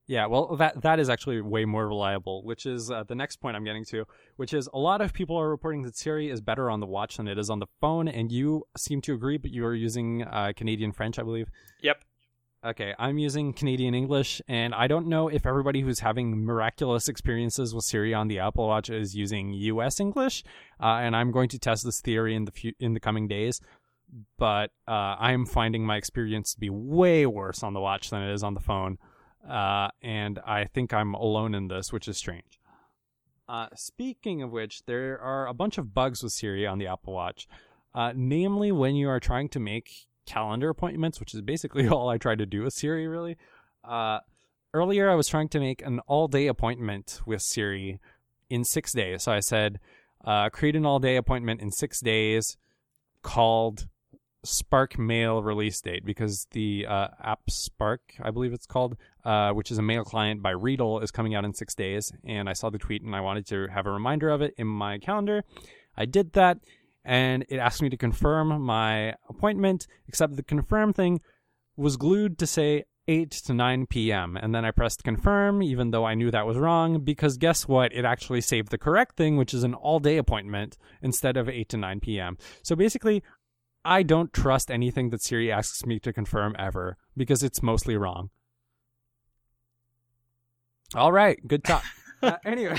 Yeah, well, that that is actually way more reliable, which is uh, the next point I'm getting to, which is a lot of people are reporting that Siri is better on the watch than it is on the phone, and you seem to agree, but you are using uh, Canadian French, I believe. Yep. Okay, I'm using Canadian English, and I don't know if everybody who's having miraculous experiences with Siri on the Apple Watch is using U S English, uh, and I'm going to test this theory in the few, in the coming days. But uh, I'm finding my experience to be way worse on the watch than it is on the phone. Uh, and I think I'm alone in this, which is strange. Uh, speaking of which, there are a bunch of bugs with Siri on the Apple Watch. Uh, namely, when you are trying to make calendar appointments, which is basically all I try to do with Siri, really. Uh, earlier, I was trying to make an all-day appointment with Siri in six days. So I said, uh, create an all-day appointment in six days called Spark Mail release date, because the uh, app Spark, I believe it's called, uh, which is a mail client by Readle, is coming out in six days. And I saw the tweet and I wanted to have a reminder of it in my calendar. I did that, and it asked me to confirm my appointment, except the confirm thing was glued to say eight to nine p.m. And then I pressed confirm, even though I knew that was wrong, because guess what? It actually saved the correct thing, which is an all-day appointment instead of eight to nine p.m. So basically, I don't trust anything that Siri asks me to confirm ever, because it's mostly wrong. All right, good talk. uh, anyway.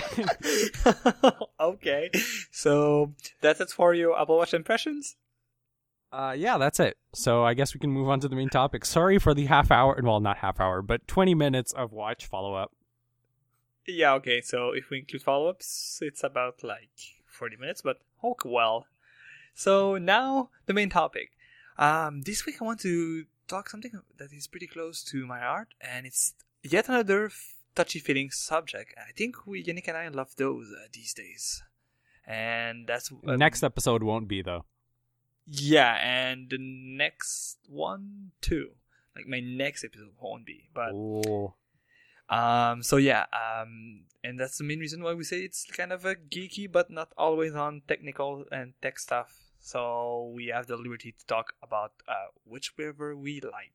Okay, so that's it for your Apple Watch impressions? Uh, yeah, that's it. So I guess we can move on to the main topic. Sorry for the half hour, well, not half hour, but twenty minutes of watch follow-up. Yeah, okay, so if we include follow-ups, it's about like forty minutes, but oh well. So now the main topic. Um, this week I want to talk something that is pretty close to my heart, and it's yet another f- touchy-feeling subject. I think we, Yannick and I, love those uh, these days, and that's uh, next episode won't be though. Yeah, and the next one too. Like my next episode won't be, but Ooh. um, so yeah, um, and that's the main reason why we say it's kind of a geeky, but not always on technical and tech stuff. So we have the liberty to talk about uh, whichever we like.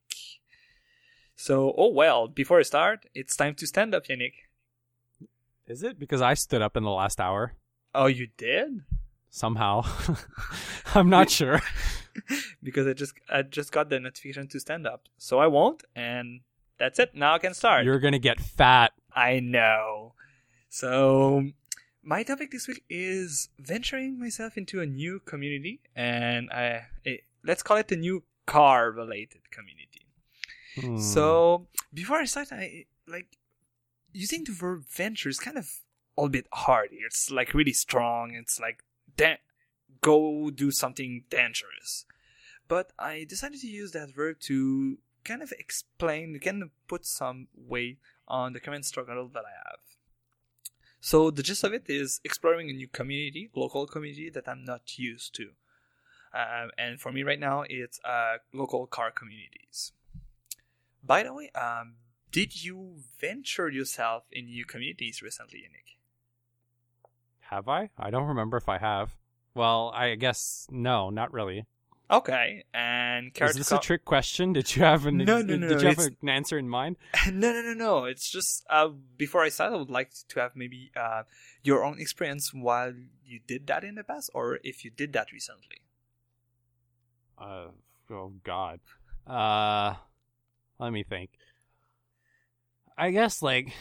So, oh well, before I start, it's time to stand up, Yannick. Is it? Because I stood up in the last hour. Oh, you did? Somehow. I'm not sure. Because I just I just got the notification to stand up. So I won't, and that's it. Now I can start. You're going to get fat. I know. So my topic this week is venturing myself into a new community, and I it, let's call it a new car-related community. Hmm. So before I start, I like using the verb venture is kind of a bit hard here. It's like really strong. It's like da- go do something dangerous. But I decided to use that verb to kind of explain, kind of put some weight on the current struggle that I have. So the gist of it is exploring a new community, local community that I'm not used to. Um, and for me right now, it's uh, local car communities. By the way, um, did you venture yourself in new communities recently, Yannick? Have I? I don't remember if I have. Well, I guess no, not really. Okay, and is this co- a trick question? Did you have an no, no, no, did no, you have an answer in mind? No, no, no, no. It's just uh, before I start, I would like to have maybe uh, your own experience while you did that in the past, or if you did that recently. Uh, oh God. Uh, let me think. I guess like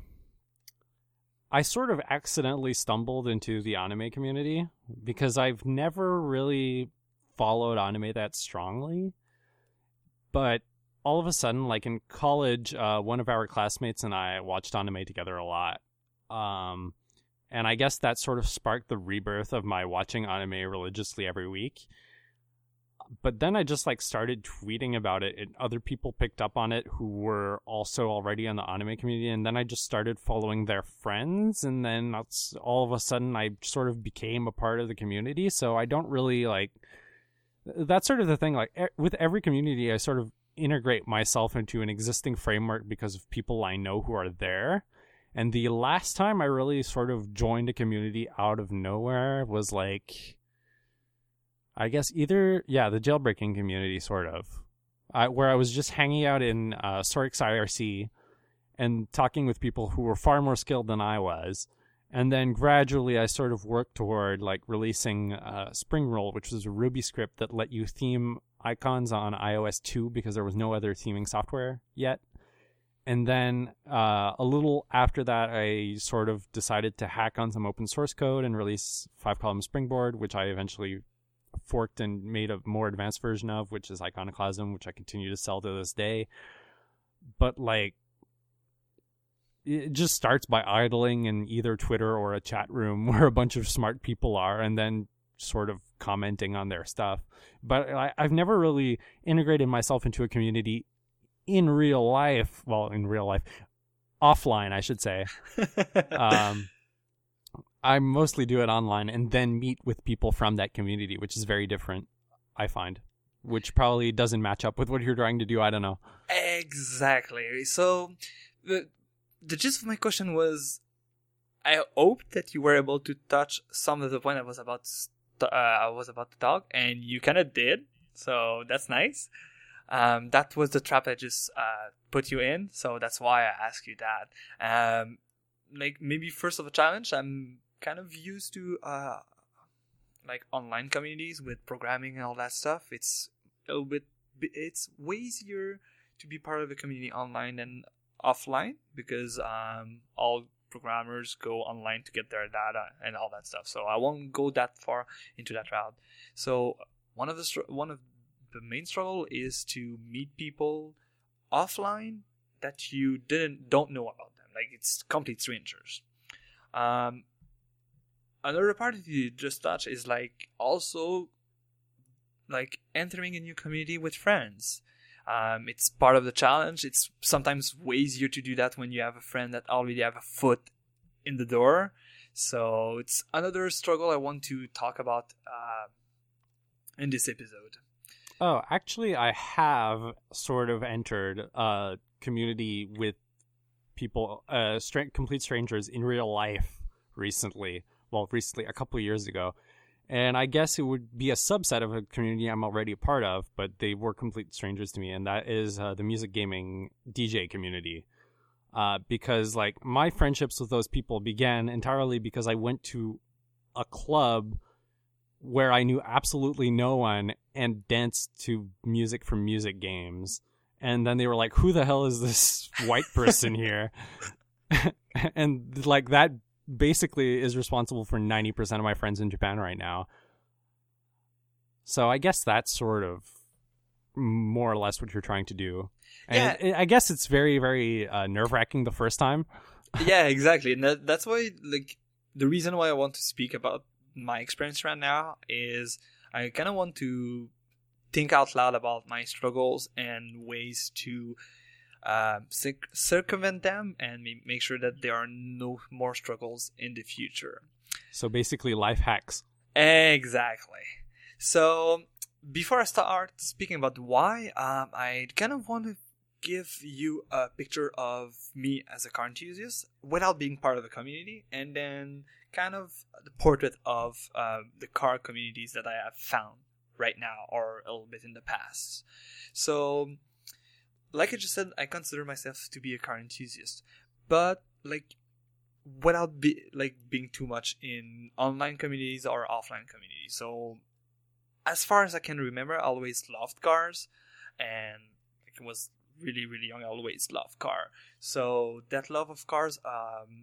I sort of accidentally stumbled into the anime community because I've never really followed anime that strongly, but all of a sudden, like in college, uh, one of our classmates and I watched anime together a lot, um, and I guess that sort of sparked the rebirth of my watching anime religiously every week. But then I just like started tweeting about it, and other people picked up on it who were also already in the anime community, and then I just started following their friends, and then that's, all of a sudden I sort of became a part of the community. So I don't really like, that's sort of the thing, like e- with every community I sort of integrate myself into an existing framework because of people I know who are there. And the last time I really sort of joined a community out of nowhere was like, I guess either, yeah, the jailbreaking community, sort of, I, where I was just hanging out in uh, Sorix I R C, and talking with people who were far more skilled than I was. And then gradually I sort of worked toward like releasing uh, Spring Roll, which was a Ruby script that let you theme icons on i O S two because there was no other theming software yet. And then uh, a little after that, I sort of decided to hack on some open source code and release Five Column Springboard, which I eventually forked and made a more advanced version of, which is Iconoclasm, which I continue to sell to this day. But like, it just starts by idling in either Twitter or a chat room where a bunch of smart people are, and then sort of commenting on their stuff. But I, I've never really integrated myself into a community in real life. Well, in real life, offline, I should say. um, I mostly do it online and then meet with people from that community, which is very different, I find, which probably doesn't match up with what you're trying to do. I don't know. Exactly. So the the gist of my question was, I hoped that you were able to touch some of the point I was about to, uh, I was about to talk, and you kind of did. So that's nice. Um, that was the trap I just uh, put you in. So that's why I asked you that. Um, like maybe first of a challenge, I'm kind of used to uh, like online communities with programming and all that stuff. It's a little bit, it's way easier to be part of a community online than offline because um, all programmers go online to get their data and all that stuff. So I won't go that far into that route. So one of the str- one of the main struggle is to meet people offline that you didn't don't know about them. Like it's complete strangers. Um, another part that you just touched is like also like entering a new community with friends. Um, it's part of the challenge. It's sometimes way easier to do that when you have a friend that already have a foot in the door. So it's another struggle I want to talk about uh, in this episode. Oh, actually, I have sort of entered a community with people, uh, stra- complete strangers in real life recently. Well, recently, a couple of years ago. And I guess it would be a subset of a community I'm already a part of, but they were complete strangers to me, and that is uh, the music gaming D J community. Uh, because, like, my friendships with those people began entirely because I went to a club where I knew absolutely no one and danced to music from music games. And then they were like, who the hell is this white person here? And, like, that basically is responsible for ninety percent of my friends in Japan right now. So I guess that's sort of more or less what you're trying to do. And Yeah. it, I guess it's very, very uh, nerve-wracking the first time. Yeah, exactly. And that, that's why, like, the reason why I want to speak about my experience right now is I kind of want to think out loud about my struggles and ways to uh, circ- circumvent them and make sure that there are no more struggles in the future. So basically life hacks. Exactly. So before I start speaking about why, um, I kind of want to give you a picture of me as a car enthusiast without being part of a community, and then kind of the portrait of uh, the car communities that I have found right now or a little bit in the past. So like I just said, I consider myself to be a car enthusiast, but like without be like being too much in online communities or offline communities. So as far as I can remember, I always loved cars, and like, it was really really young. I always loved car. So that love of cars, um,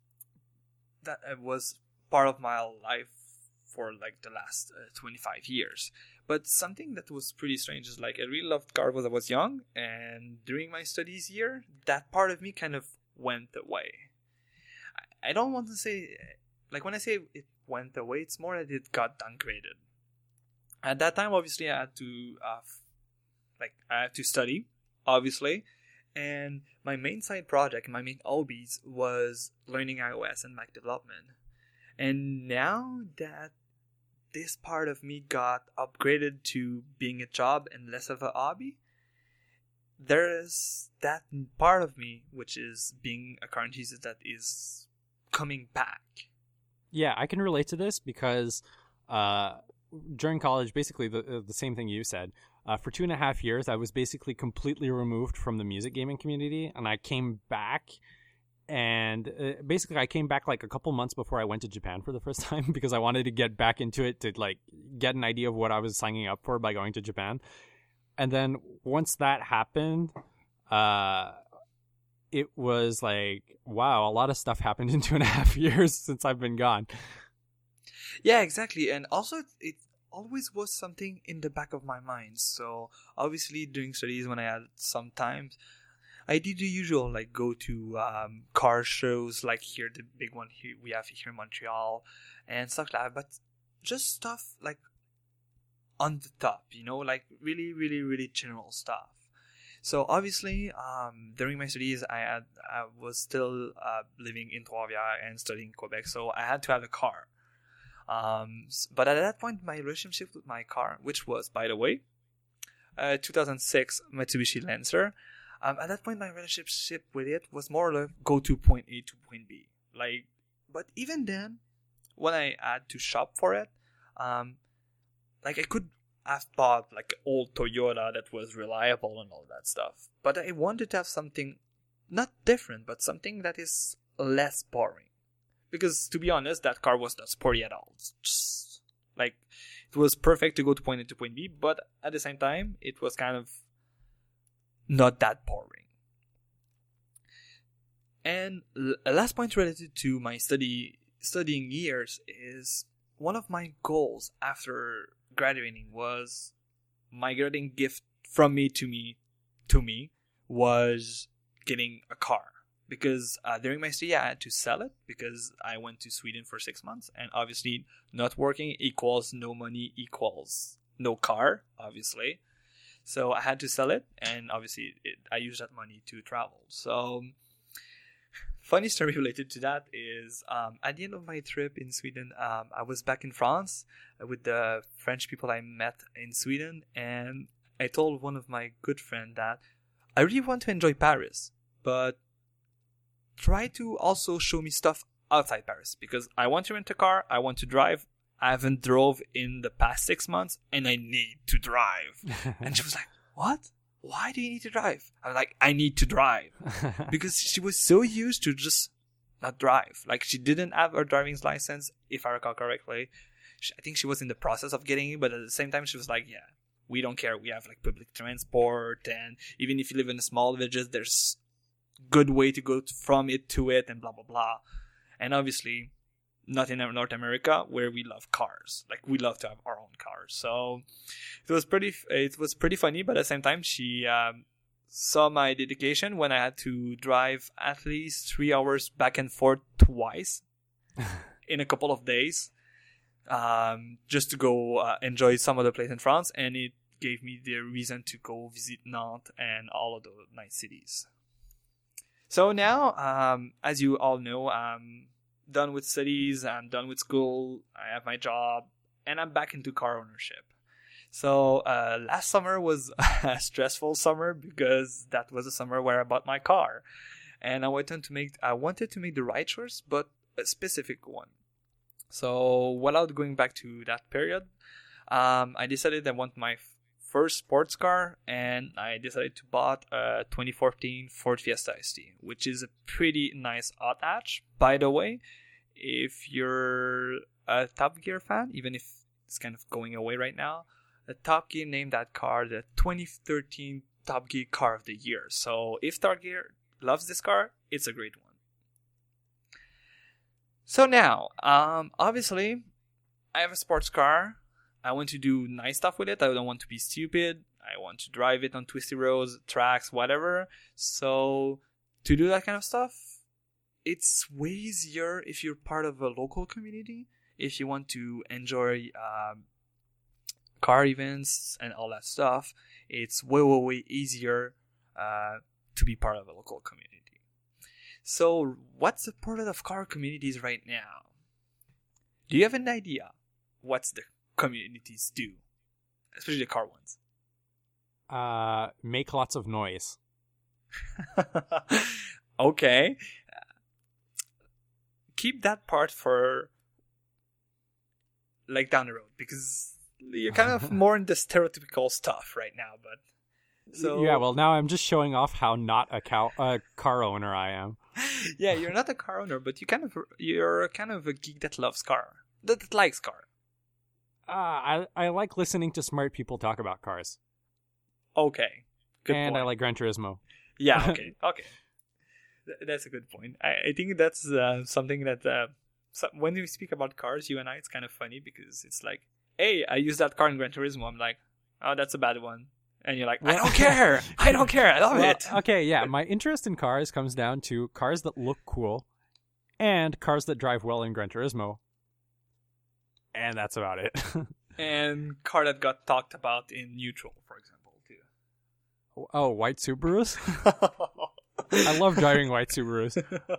that was part of my life for like the last uh, twenty-five years. But something that was pretty strange is like I really loved cars when I was young, and during my studies year, that part of me kind of went away. I, I don't want to say, like when I say it went away, it's more that it got downgraded. At that time, obviously, I had to, uh, like I had to study, obviously, and my main side project, my main hobbies was learning iOS and Mac development. And now that this part of me got upgraded to being a job and less of a hobby, there is that part of me, which is being a car enthusiast, that is coming back. Yeah, I can relate to this because uh, during college, basically the the same thing you said. Uh, for two and a half years, I was basically completely removed from the music gaming community, and I came back. And uh, basically, I came back like a couple months before I went to Japan for the first time because I wanted to get back into it to like get an idea of what I was signing up for by going to Japan. And then once that happened, uh, it was like, wow, a lot of stuff happened in two and a half years since I've been gone. Yeah, exactly. And also, it, it always was something in the back of my mind. So obviously, during studies, when I had some time, I did the usual, like go to um, car shows, like here, the big one here we have here in Montreal, and stuff like that. But just stuff like on the top, you know, like really, really, really general stuff. So obviously, um, during my studies, I had I was still uh, living in Trois-Rivières and studying in Quebec, so I had to have a car. Um, but at that point, my relationship with my car, which was, by the way, uh, two thousand six Mitsubishi Lancer. Um, at that point, my relationship with it was more like go to point A to point B. Like, but even then, when I had to shop for it, um, like I could have bought like an old Toyota that was reliable and all that stuff. But I wanted to have something not different, but something that is less boring. Because to be honest, that car was not sporty at all. It's just like it was perfect to go to point A to point B, but at the same time, it was kind of not that boring. And the last point related to my study studying years is one of my goals after graduating was my graduating gift from me to me to me was getting a car. Because uh, during my study I had to sell it because I went to Sweden for six months and obviously not working equals no money equals no car, obviously. So I had to sell it, and obviously it, I used that money to travel. So, funny story related to that is um, at the end of my trip in Sweden, um, I was back in France with the French people I met in Sweden, and I told one of my good friends that I really want to enjoy Paris, but try to also show me stuff outside Paris because I want to rent a car, I want to drive. I haven't drove in the past six months and I need to drive. And she was like, what? Why do you need to drive? I was like, I need to drive. Because she was so used to just not drive. Like she didn't have her driving license, if I recall correctly. She, I think she was in the process of getting it, but at the same time she was like, yeah, we don't care. We have like public transport, and even if you live in a small village, there's good way to go from it to it and blah, blah, blah. And obviously, not in North America where we love cars. Like we love to have our own cars. So it was pretty, it was pretty funny, but at the same time, she um, saw my dedication when I had to drive at least three hours back and forth twice in a couple of days, um, just to go uh, enjoy some other place in France. And it gave me the reason to go visit Nantes and all of the nice cities. So now, um, as you all know, I'm done with studies, I'm done with school, I have my job, and I'm back into car ownership. So uh, last summer was a stressful summer because that was a summer where I bought my car. And I wanted to make I wanted to make the right choice, but a specific one. So without going back to that period, um, I decided I want my first sports car, and I decided to buy a twenty fourteen Ford Fiesta S T, which is a pretty nice hot hatch. By the way, if you're a Top Gear fan, even if it's kind of going away right now, the Top Gear named that car the twenty thirteen Top Gear Car of the Year. So if Top Gear loves this car, it's a great one. So now, um, obviously, I have a sports car. I want to do nice stuff with it. I don't want to be stupid. I want to drive it on twisty roads, tracks, whatever. So to do that kind of stuff, it's way easier if you're part of a local community. If you want to enjoy um, car events and all that stuff, it's way, way, way easier uh, to be part of a local community. So what's the part of car communities right now? Do you have an idea what's the communities do, especially the car ones? Uh, make lots of noise. Okay. Keep that part for like down the road, because you're kind of more into stereotypical stuff right now, but so yeah. Well, now I'm just showing off how not a cow a car owner I am. Yeah, you're not a car owner, but you kind of you're kind of a geek that loves car, that, that likes car. Uh, I I like listening to smart people talk about cars. Okay, good and point. I like Gran Turismo. Yeah, okay, okay. Th- That's a good point. I, I think that's uh, something that uh, so when we speak about cars, you and I, it's kind of funny because it's like, hey, I use that car in Gran Turismo. I'm like, oh, that's a bad one. And you're like, I don't care. I don't care. I love Well, it. okay, yeah. My interest in cars comes down to cars that look cool and cars that drive well in Gran Turismo. And that's about it. And car that got talked about in Neutral, for example, too. Oh, white Subarus? I love driving white Subarus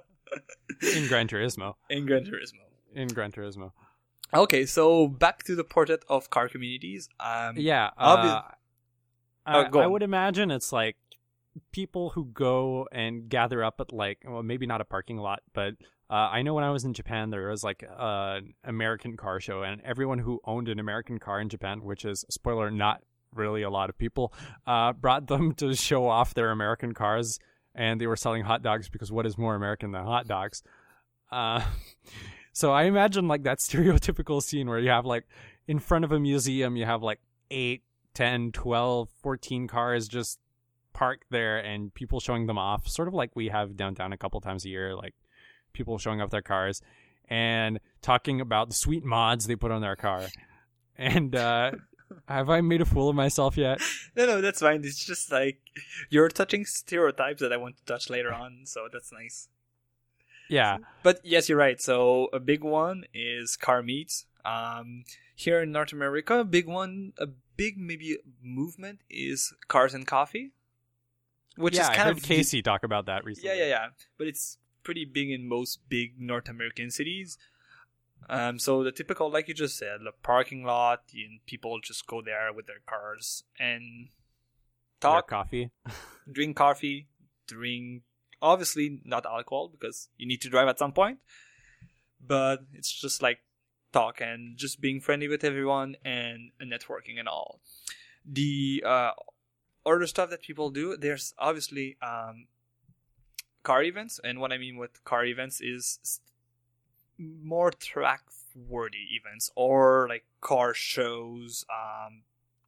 in Gran Turismo. In Gran Turismo. In Gran Turismo. Okay, so back to the portrait of car communities. Um, Yeah. obvi- Uh, Oh, I, go I on. would imagine it's like people who go and gather up at like, well, maybe not a parking lot, but uh, I know when I was in Japan, there was like an American car show, and everyone who owned an American car in Japan, which is, spoiler, not really a lot of people, uh, brought them to show off their American cars, and they were selling hot dogs because what is more American than hot dogs? Uh, so I imagine like that stereotypical scene where you have like in front of a museum, you have like eight, ten, twelve, fourteen cars just parked there and people showing them off, sort of like we have downtown a couple times a year, like people showing off their cars and talking about the sweet mods they put on their car. And uh, have I made a fool of myself yet? No, no, that's fine. It's just like you're touching stereotypes that I want to touch later on, so that's nice. Yeah. But yes, you're right. So a big one is car meets. Um, here in North America, a big one, a big maybe movement is cars and coffee, which yeah, is kind I heard of Casey talk about that recently. Yeah, yeah, yeah. But it's pretty big in most big North American cities. Um, so the typical, like you just said, the parking lot, and people just go there with their cars and Their talk, coffee. drink coffee, drink, obviously not alcohol because you need to drive at some point. But it's just like talk and just being friendly with everyone and networking and all. The uh, other stuff that people do, there's obviously um, car events. And what I mean with car events is more track-worthy events or like car shows. Um,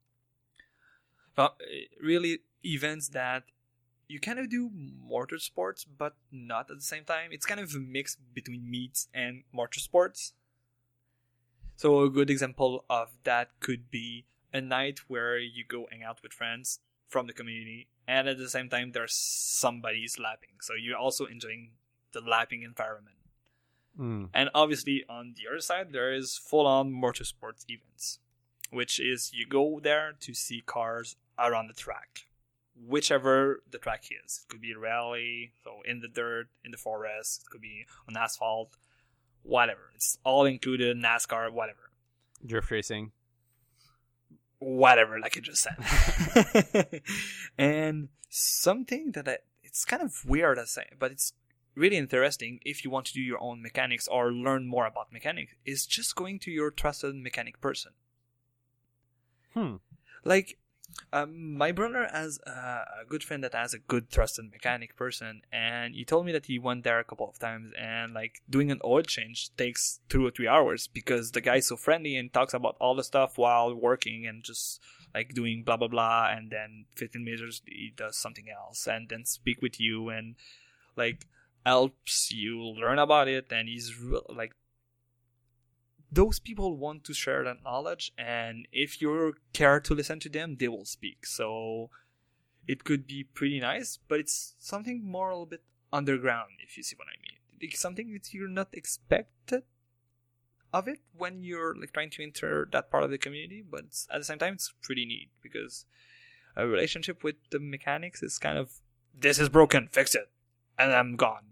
but really events that you kind of do motorsports, but not at the same time. It's kind of a mix between meets and motorsports. So a good example of that could be a night where you go hang out with friends from the community, and at the same time there's somebody's lapping. So you're also enjoying the lapping environment. Mm. And obviously on the other side there is full-on motorsports events, which is you go there to see cars around the track, whichever the track is. It could be a rally, so in the dirt, in the forest, it could be on asphalt, whatever. It's all included, NASCAR, whatever. Drift racing. Whatever, like I just said. And something that I, it's kind of weird to say, but it's really interesting if you want to do your own mechanics or learn more about mechanics, is just going to your trusted mechanic person. Hmm. Like, um, my brother has a, a good friend that has a good trusted mechanic person, and he told me that he went there a couple of times, and like doing an oil change takes two or three hours because the guy's so friendly and talks about all the stuff while working and just like doing blah blah blah, and then fifteen meters he does something else, and then speak with you and like helps you learn about it, and he's re- like. Those people want to share that knowledge, and if you care to listen to them, they will speak. So it could be pretty nice, but it's something more a little bit underground, if you see what I mean. It's something that you're not expected of it when you're like trying to enter that part of the community, but it's, at the same time, it's pretty neat because a relationship with the mechanics is kind of, this is broken, fix it, and I'm gone.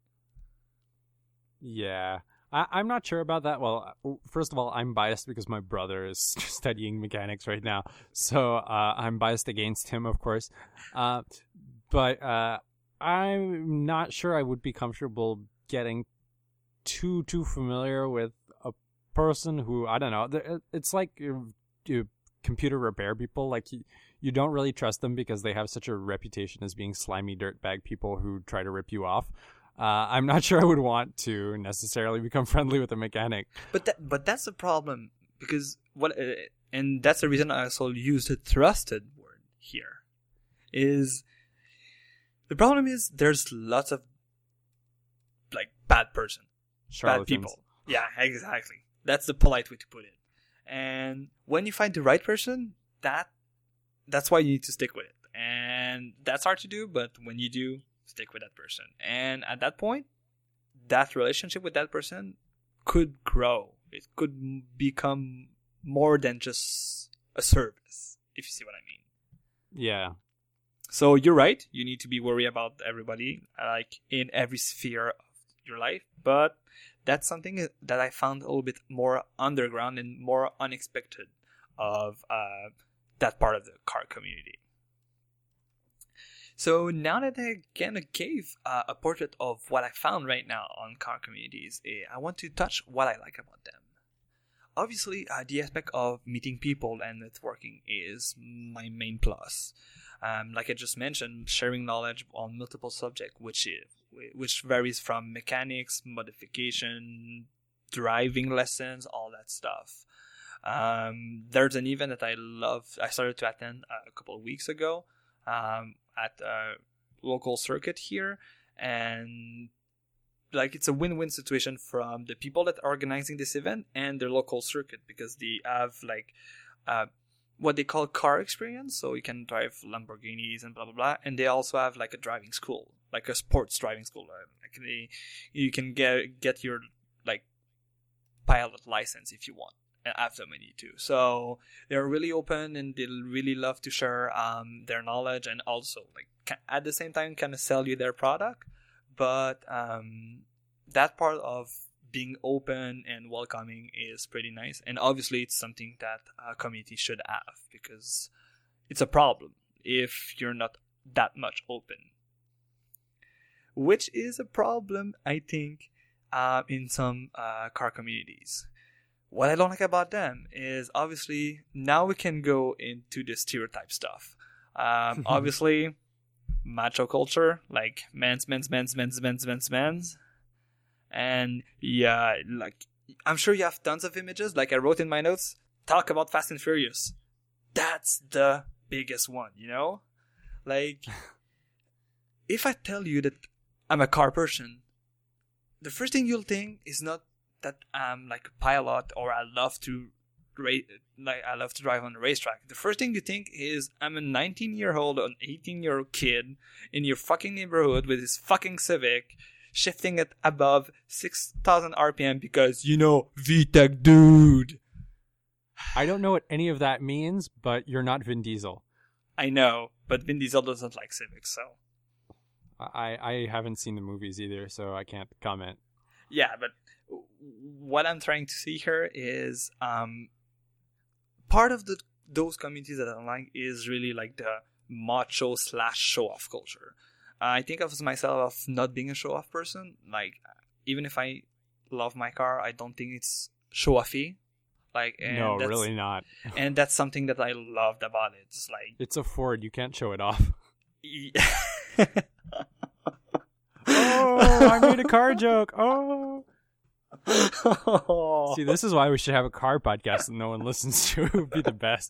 Yeah. I, I'm not sure about that. Well, first of all, I'm biased because my brother is studying mechanics right now. So uh, I'm biased against him, of course. Uh, but uh, I'm not sure I would be comfortable getting too, too familiar with a person who, I don't know, it's like do computer repair people, like you, you don't really trust them because they have such a reputation as being slimy dirtbag people who try to rip you off. Uh, I'm not sure I would want to necessarily become friendly with a mechanic. But that, but that's the problem, because what, uh, and that's the reason I also used the trusted word here. Is the problem is there's lots of like bad person, bad people. Yeah, exactly. That's the polite way to put it. And when you find the right person, that that's why you need to stick with it. And that's hard to do, but when you do, stick with that person. And at that point, that relationship with that person could grow. It could become more than just a service, if you see what I mean. Yeah. So you're right. You need to be worried about everybody, like in every sphere of your life. But that's something that I found a little bit more underground and more unexpected of uh, that part of the car community. So now that I kind of gave uh, a portrait of what I found right now on car communities, eh, I want to touch what I like about them. Obviously, uh, the aspect of meeting people and networking is my main plus. Um, like I just mentioned, sharing knowledge on multiple subjects, which is, which varies from mechanics, modification, driving lessons, all that stuff. Um, there's an event that I love. I started to attend a couple of weeks ago um, at a local circuit here, and like it's a win-win situation from the people that are organizing this event and their local circuit, because they have like uh, what they call car experience, so you can drive Lamborghinis and blah blah blah, and they also have like a driving school, like a sports driving school. Like they, you can get get your like pilot license if you want, and have the money too. So they're really open and they really love to share um, their knowledge, and also like at the same time kind of sell you their product. But um, that part of being open and welcoming is pretty nice. And obviously it's something that a community should have, because it's a problem if you're not that much open. Which is a problem, I think, uh, in some uh, car communities. What I don't like about them is obviously now we can go into the stereotype stuff. Um, obviously, macho culture, like men's, men's, men's, men's, men's, men's, men's. And yeah, like I'm sure you have tons of images. Like I wrote in my notes, talk about Fast and Furious. That's the biggest one, you know? Like, if I tell you that I'm a car person, the first thing you'll think is not that I'm like a pilot or I love to ra- like I love to drive on the racetrack. The first thing you think is I'm a nineteen-year-old or an eighteen-year-old kid in your fucking neighborhood with his fucking Civic, shifting it above six thousand R P M because, you know, V TEC dude. I don't know what any of that means, but you're not Vin Diesel. I know, but Vin Diesel doesn't like Civics, so. I, I haven't seen the movies either, so I can't comment. Yeah, but what I'm trying to see here is um, part of the those communities that I like is really like the macho slash show-off culture. I think of myself of not being a show-off person. Like, even if I love my car, I don't think it's show-offy. Like, and no, that's, really not. And that's something that I loved about it. It's like it's a Ford. You can't show it off. Yeah. Oh, I made a car joke. Oh. See, this is why we should have a car podcast that no one listens to. It would be the best.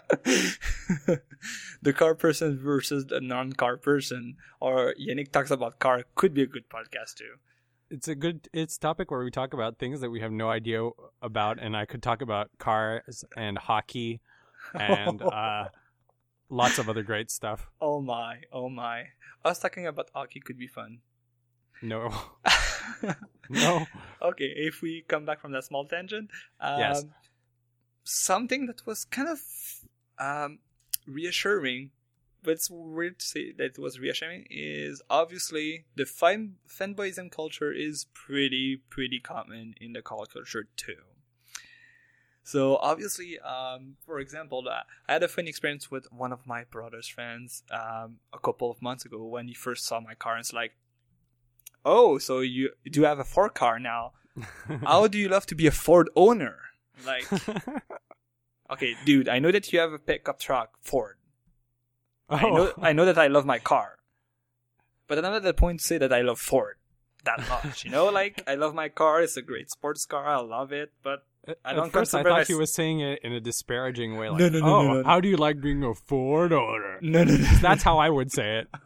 The car person versus the non-car person, or Yannick talks about car, could be a good podcast too. It's a good it's a topic where we talk about things that we have no idea about, and I could talk about cars and hockey and uh, lots of other great stuff. Oh my, oh my. Us talking about hockey could be fun. No. No. Okay, if we come back from that small tangent. Um, yes. Something that was kind of um, reassuring, but it's weird to say that it was reassuring, is obviously the fan- fanboyism culture is pretty, pretty common in the car culture too. So obviously, um, for example, uh, I had a funny experience with one of my brother's friends um, a couple of months ago when he first saw my car, and it's like, oh, so you do have a Ford car now. How do you love to be a Ford owner? Like, Okay, dude, I know that you have a pickup truck, Ford. Oh. I know, I know that I love my car. But I'm not at the point to say that I love Ford that much. You know, like, I love my car. It's a great sports car. I love it. But I don't At first, I consider thought my... he was saying it in a disparaging way. Like, No, no, no, oh, no, no. how do you like being a Ford owner? No, no, no. That's how I would say it.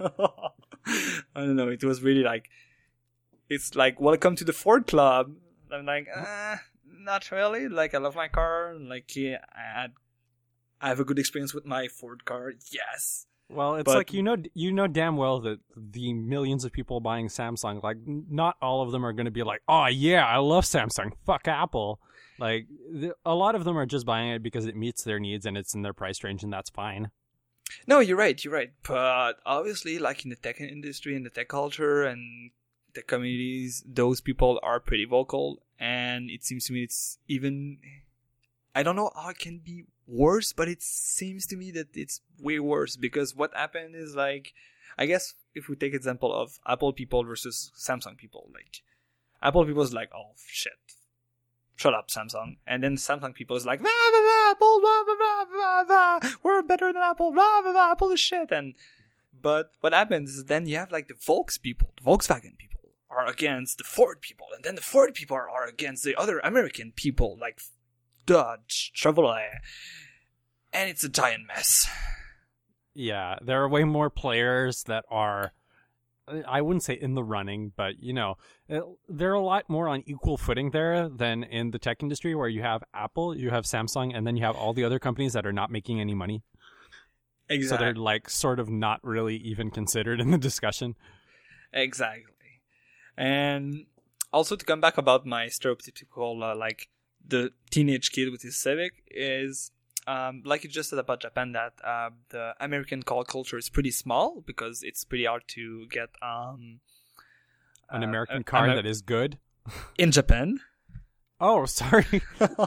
I don't know. It was really like... It's like, welcome to the Ford Club. I'm like, uh, not really. Like, I love my car. Like, yeah, I had... I have a good experience with my Ford car. Yes. Well, it's But- like you know, you know damn well that the millions of people buying Samsung, like n- not all of them are going to be like, "Oh yeah, I love Samsung. Fuck Apple." Like th- a lot of them are just buying it because it meets their needs and it's in their price range, and that's fine. No, you're right. You're right. But obviously, like in the tech industry and the tech culture and the communities, those people are pretty vocal. And it seems to me it's even... I don't know how it can be worse, but it seems to me that it's way worse because what happened is like, I guess if we take example of Apple people versus Samsung people, like Apple people is like, oh shit, shut up Samsung, and then Samsung people is like, blah, blah, blah, Apple, blah, blah, blah, blah, blah, we're better than Apple, blah, blah, blah, Apple is shit, and but what happens is then you have like the Volks people, the Volkswagen people are against the Ford people, and then the Ford people are, are against the other American people like Dodge, Chevrolet, and it's a giant mess. Yeah, there are way more players that are, I wouldn't say in the running, but you know, it, they're a lot more on equal footing there than in the tech industry where you have Apple, you have Samsung, and then you have all the other companies that are not making any money. Exactly. So they're like sort of not really even considered in the discussion. Exactly. And also to come back about my stereotypical, uh, like, the teenage kid with his Civic is, um, like you just said about Japan, that uh, the American car culture is pretty small because it's pretty hard to get um, An uh, American uh, car Amer- that is good. in Japan. Oh, sorry.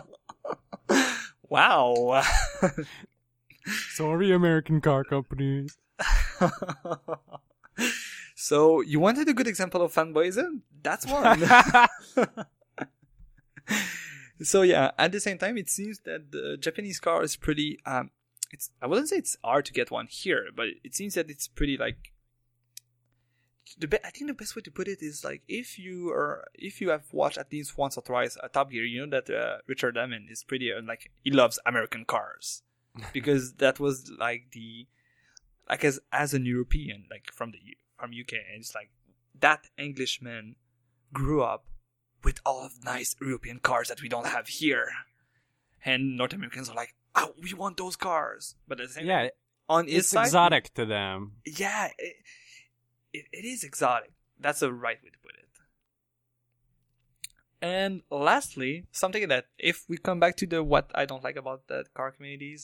Wow. Sorry, American car companies. So you wanted a good example of fanboyism? That's one. So yeah, at the same time, it seems that the Japanese car is pretty. Um, it's I wouldn't say it's hard to get one here, but it seems that it's pretty like. The be- I think the best way to put it is like if you are if you have watched at least once or twice a Top Gear, you know that uh, Richard Hammond is pretty uh, like he loves American cars because that was like the like as as an European like from the from U K, and it's like that Englishman grew up with all of nice European cars that we don't have here. And North Americans are like, oh, we want those cars. But at the same Yeah, time, on his it's side, exotic to them. yeah, it, it, it is exotic. That's the right way to put it. And lastly, something that if we come back to the what I don't like about the car communities,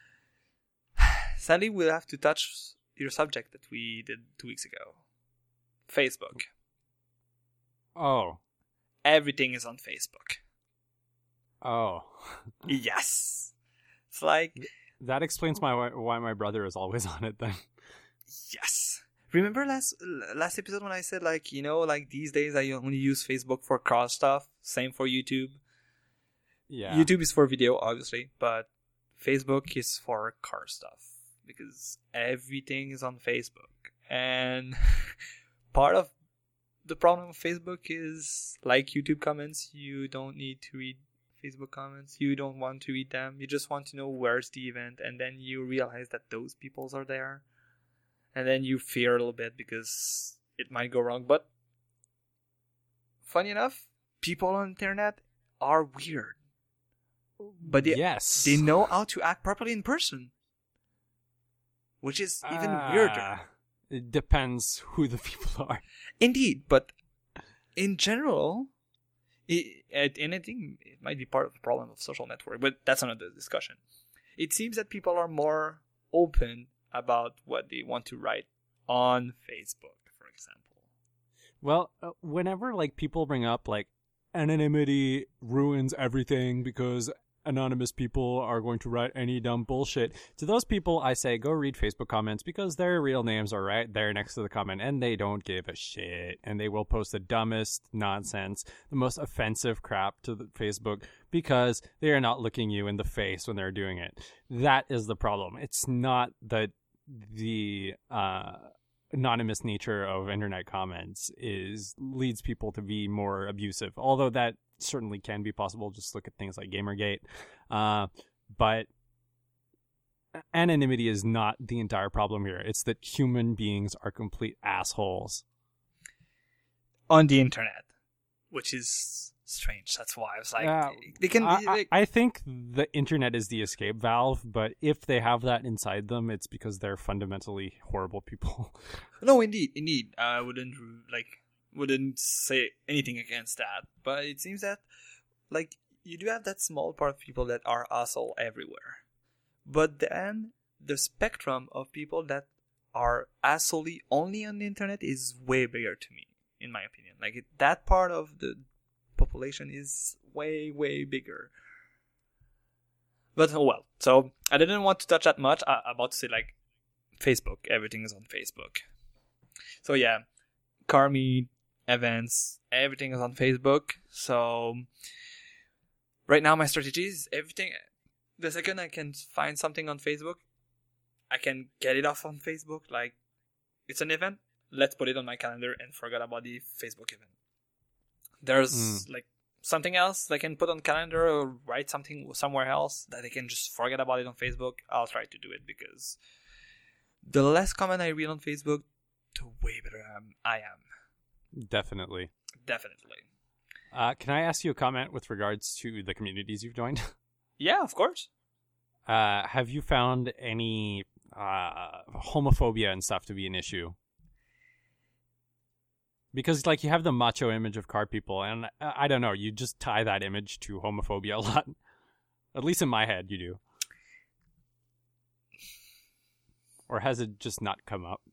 sadly we'll have to touch your subject that we did two weeks ago. Facebook. Oh. Everything is on Facebook. Oh. Yes. It's like, That explains my why my brother is always on it then. yes. Remember last last episode when I said like, you know, like these days I only use Facebook for car stuff. Same for YouTube. Yeah. YouTube is for video, obviously, but Facebook is for car stuff because everything is on Facebook. And part of the problem with Facebook is like YouTube comments, you don't need to read Facebook comments. You don't want to read them. You just want to know where's the event, and then you realize that those peoples are there. And then you fear a little bit because it might go wrong. But funny enough, people on the internet are weird. But they, yes. they know how to act properly in person. Which is even Ah, weirder. It depends who the people are. Indeed, but in general, it, and I think it might be part of the problem of social network, but that's another discussion. It seems that people are more open about what they want to write on Facebook, for example. Well, uh, whenever like people bring up like anonymity ruins everything because anonymous people are going to write any dumb bullshit. To those people, I say go read Facebook comments because their real names are right there next to the comment, and they don't give a shit. And they will post the dumbest nonsense, the most offensive crap to the Facebook because they are not looking you in the face when they're doing it. That is the problem. It's not that the uh, anonymous nature of internet comments is leads people to be more abusive, although that certainly can be possible. Just look at things like Gamergate. Uh, but anonymity is not the entire problem here. It's that human beings are complete assholes. On the internet, which is strange. That's why I was like, uh, they can. I, they... I think the internet is the escape valve, but if they have that inside them, it's because they're fundamentally horrible people. No, indeed, indeed. I wouldn't like. wouldn't say anything against that, but it seems that like you do have that small part of people that are asshole everywhere, but then the spectrum of people that are assholey only on the internet is way bigger to me, in my opinion. Like it, that part of the population is way way bigger. But oh well. So I didn't want to touch that much. I, I'm about to say like Facebook, everything is on Facebook. So yeah, car meet, events, everything is on Facebook. So right now my strategy is everything. The second I can find something on Facebook, I can get it off on Facebook. Like it's an event, let's put it on my calendar and forget about the Facebook event. There's mm. like something else I can put on calendar or write something somewhere else that I can just forget about it on Facebook. I'll try to do it because the less comment I read on Facebook, the way better um, I am. Definitely. Definitely. Uh, can I ask you a comment with regards to the communities you've joined? Yeah, of course. Uh, have you found any uh, homophobia and stuff to be an issue? Because, like, you have the macho image of car people, and I, I don't know, you just tie that image to homophobia a lot. At least in my head, you do. Or has it just not come up?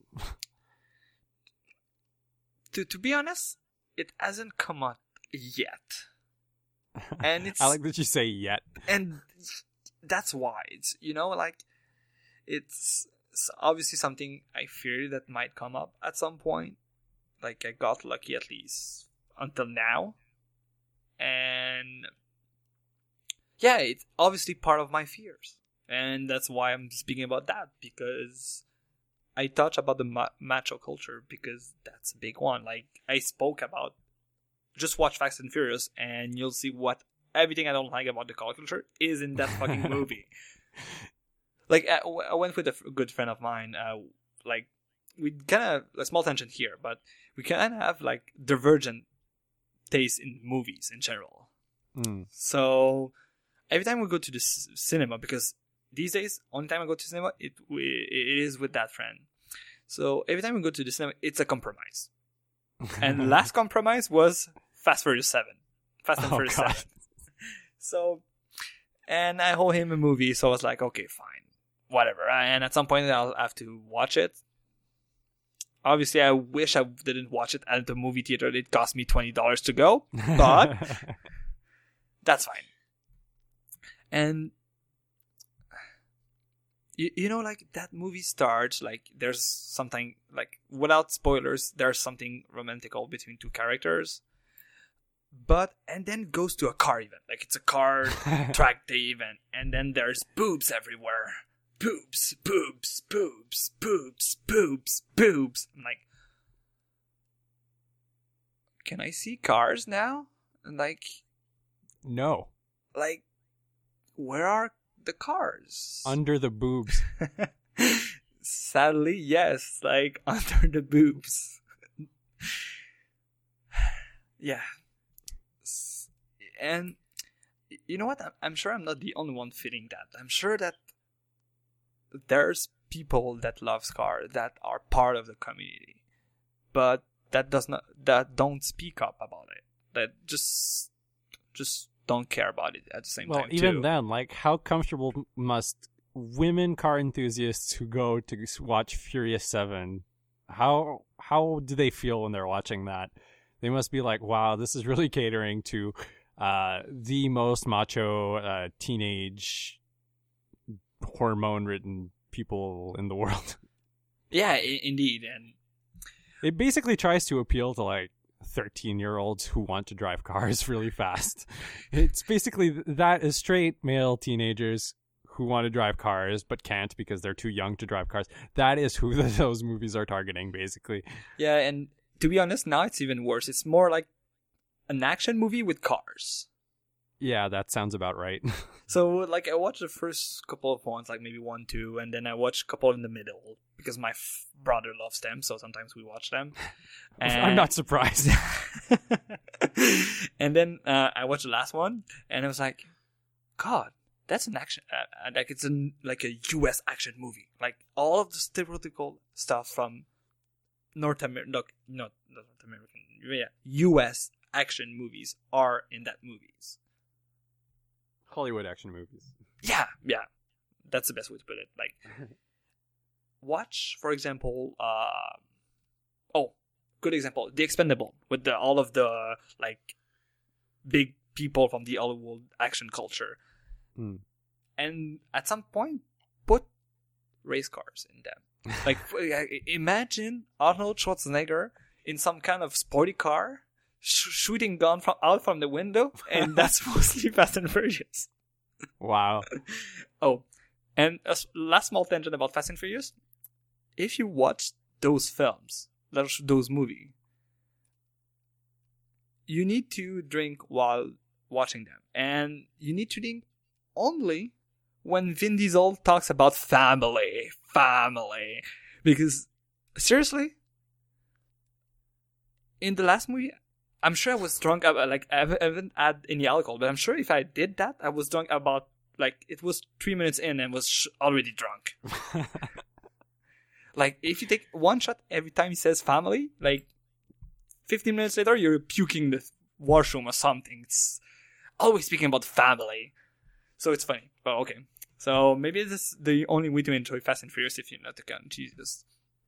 To to be honest, it hasn't come up yet, and it's. I like that you say yet, and that's why it's you know like, it's, it's obviously something I fear that might come up at some point. Like I got lucky at least until now, and yeah, it's obviously part of my fears, and that's why I'm speaking about that because. I touch about the ma- macho culture because that's a big one. Like I spoke about, just watch Fast and Furious and you'll see what everything I don't like about the car culture is in that fucking movie. Like I, I went with a f- good friend of mine. Uh, like we kind of a small tangent here, but we kind of have like divergent taste in movies in general. Mm. So every time we go to the c- cinema, because these days, only time I go to cinema, it it is with that friend. So every time we go to the cinema, it's a compromise. And the last compromise was Fast Furious seven. Fast and oh, Furious God. seven. So, and I owe him a movie, so I was like, okay, fine. Whatever. And at some point, I'll have to watch it. Obviously, I wish I didn't watch it at the movie theater. It cost me twenty dollars to go. But that's fine. And You, you know, like, that movie starts, like, there's something, like, without spoilers, there's something romantical between two characters. But, and then it goes to a car event. Like, it's a car track day event. And then there's boobs everywhere. Boobs, boobs, boobs, boobs, boobs, boobs. I'm like, can I see cars now? And, like... No. Like, where are the cars? Under the boobs. Sadly, yes. Like, under the boobs. Yeah. And, you know what? I'm sure I'm not the only one feeling that. I'm sure that there's people that love cars that are part of the community. But that does not, that don't speak up about it. That just, just don't care about it at the same well, time, even too. then, like, how comfortable must women car enthusiasts who go to watch Furious seven, how how do they feel when they're watching that? They must be like, wow, this is really catering to uh, the most macho uh, teenage hormone-ridden people in the world. Yeah, I- indeed. And it basically tries to appeal to like thirteen-year-olds who want to drive cars really fast. It's basically that is straight male teenagers who want to drive cars but can't because they're too young to drive cars. That is who the, those movies are targeting, basically. Yeah, and to be honest, now it's even worse. It's more like an action movie with cars. Yeah, that sounds about right. So, like, I watched the first couple of ones, like maybe one, two, and then I watched a couple in the middle because my f- brother loves them, so sometimes we watch them. And I'm not surprised. And then uh, I watched the last one, and I was like, God, that's an action, uh, like it's an, like a U S action movie. Like, all of the stereotypical stuff from North America, no, not North American, yeah, U S action movies are in that movies. Hollywood action movies. Yeah, yeah. That's the best way to put it. Like, watch, for example, uh, oh, good example, The Expendable, with the, all of the, like, big people from the Hollywood action culture. Mm. And at some point, put race cars in them. Like, imagine Arnold Schwarzenegger in some kind of sporty car, sh- shooting gun from out from the window, and that's mostly Fast and Furious. Wow. Oh, and a last small tangent about Fast and Furious. If you watch those films, those, those movies, you need to drink while watching them. And you need to drink only when Vin Diesel talks about family. Family. Because, seriously, in the last movie, I'm sure I was drunk, like, I haven't had any alcohol, but I'm sure if I did that, I was drunk about, like, it was three minutes in and was sh- already drunk. Like, if you take one shot every time he says family, like, fifteen minutes later, you're puking the washroom or something. It's always speaking about family. So it's funny, but okay. So maybe this is the only way to enjoy Fast and Furious if you're not a gun. Jesus.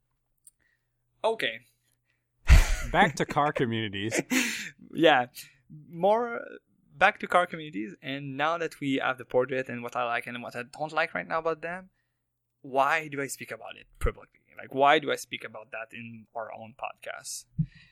Okay. Back to car communities. Yeah. More back to car communities. And now that we have the portrait and what I like and what I don't like right now about them, why do I speak about it publicly? Like, why do I speak about that in our own podcast?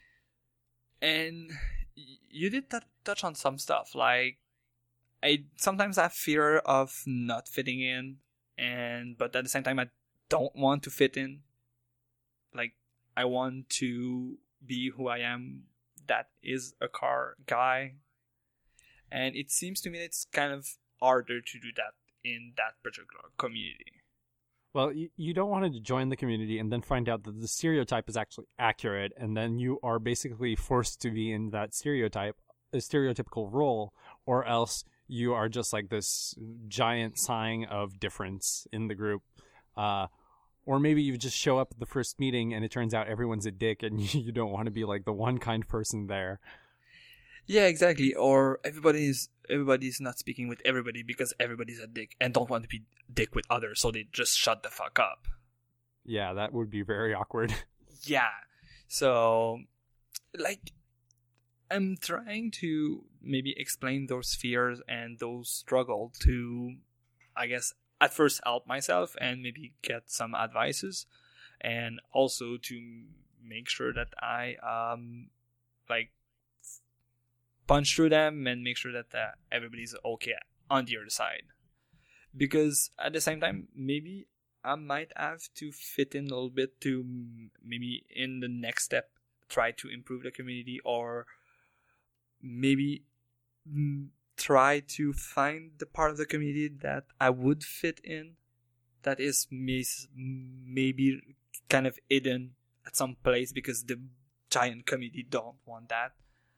And you did t- touch on some stuff. Like, I sometimes have fear of not fitting in, and but at the same time, I don't want to fit in. Like, I want to be who I am. That is a car guy. And it seems to me it's kind of harder to do that in that particular community. Well, you, you don't want to join the community and then find out that the stereotype is actually accurate, and then you are basically forced to be in that stereotype, a stereotypical role, or else you are just like this giant sign of difference in the group. Uh, or maybe you just show up at the first meeting and it turns out everyone's a dick and you don't want to be like the one kind person there. Yeah, exactly. Or everybody's everybody's not speaking with everybody because everybody's a dick and don't want to be dick with others, so they just shut the fuck up. Yeah, that would be very awkward. Yeah. So, like, I'm trying to maybe explain those fears and those struggles to, I guess, at first help myself and maybe get some advices, and also to make sure that I, um, like, punch through them and make sure that uh, everybody's okay on the other side. Because at the same time, maybe I might have to fit in a little bit to maybe in the next step try to improve the community, or maybe try to find the part of the community that I would fit in, that is maybe kind of hidden at some place because the giant community don't want that.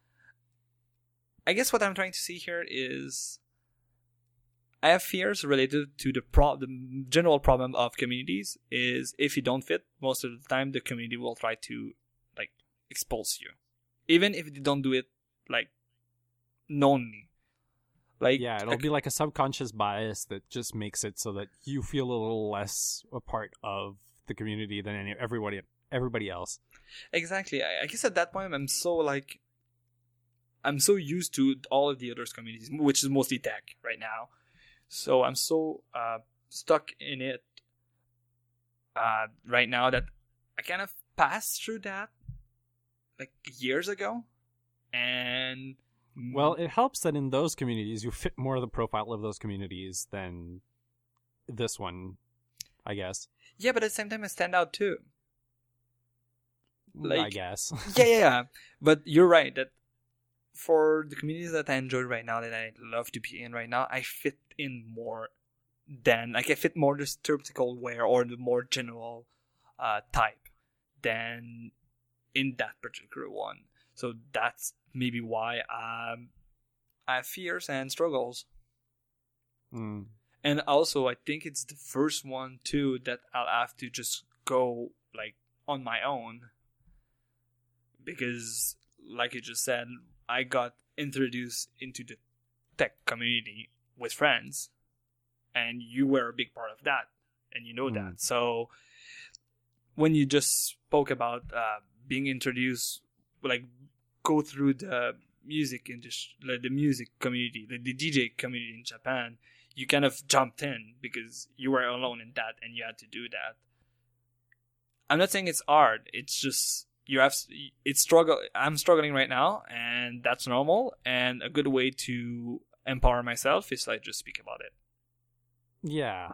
I guess what I'm trying to see here is I have fears related to the, pro- the general problem of communities is if you don't fit, most of the time the community will try to, like, expose you. Even if they don't do it, like, knowingly. Like, yeah, it'll be like a subconscious bias that just makes it so that you feel a little less a part of the community than any, everybody everybody else. Exactly. I, I guess at that point I'm so, like, I'm so used to all of the other communities, which is mostly tech right now. So I'm so uh, stuck in it uh, right now that I kind of passed through that like years ago. And well, it helps that in those communities you fit more of the profile of those communities than this one, I guess. Yeah, but at the same time I stand out too. Like, I guess. yeah, yeah, yeah. But you're right that for the communities that I enjoy right now, that I love to be in right now, I fit in more than, like, I fit more the stereotypical wear or the more general uh, type than in that particular one. So that's maybe why um, I have fears and struggles. Mm. And also, I think it's the first one, too, that I'll have to just go, like, on my own. Because, like you just said, I got introduced into the tech community with friends. And you were a big part of that. And you know mm. that. So, when you just spoke about uh, being introduced, like, go through the music industry, like the music community, the, the D J community in Japan, you kind of jumped in because you were alone in that and you had to do that. I'm not saying it's hard. It's just you have it's struggle. I'm struggling right now, and that's normal. And a good way to empower myself is like just speak about it. Yeah,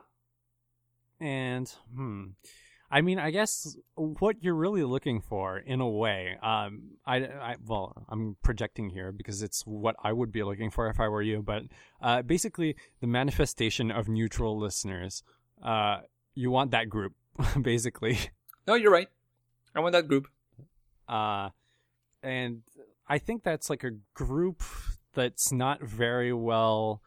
and hmm. I mean, I guess what you're really looking for, in a way, um, I, I, well, I'm projecting here because it's what I would be looking for if I were you, but uh, basically the manifestation of neutral listeners. Uh, you want that group, basically. No, you're right. I want that group. Uh, and I think that's like a group that's not very well...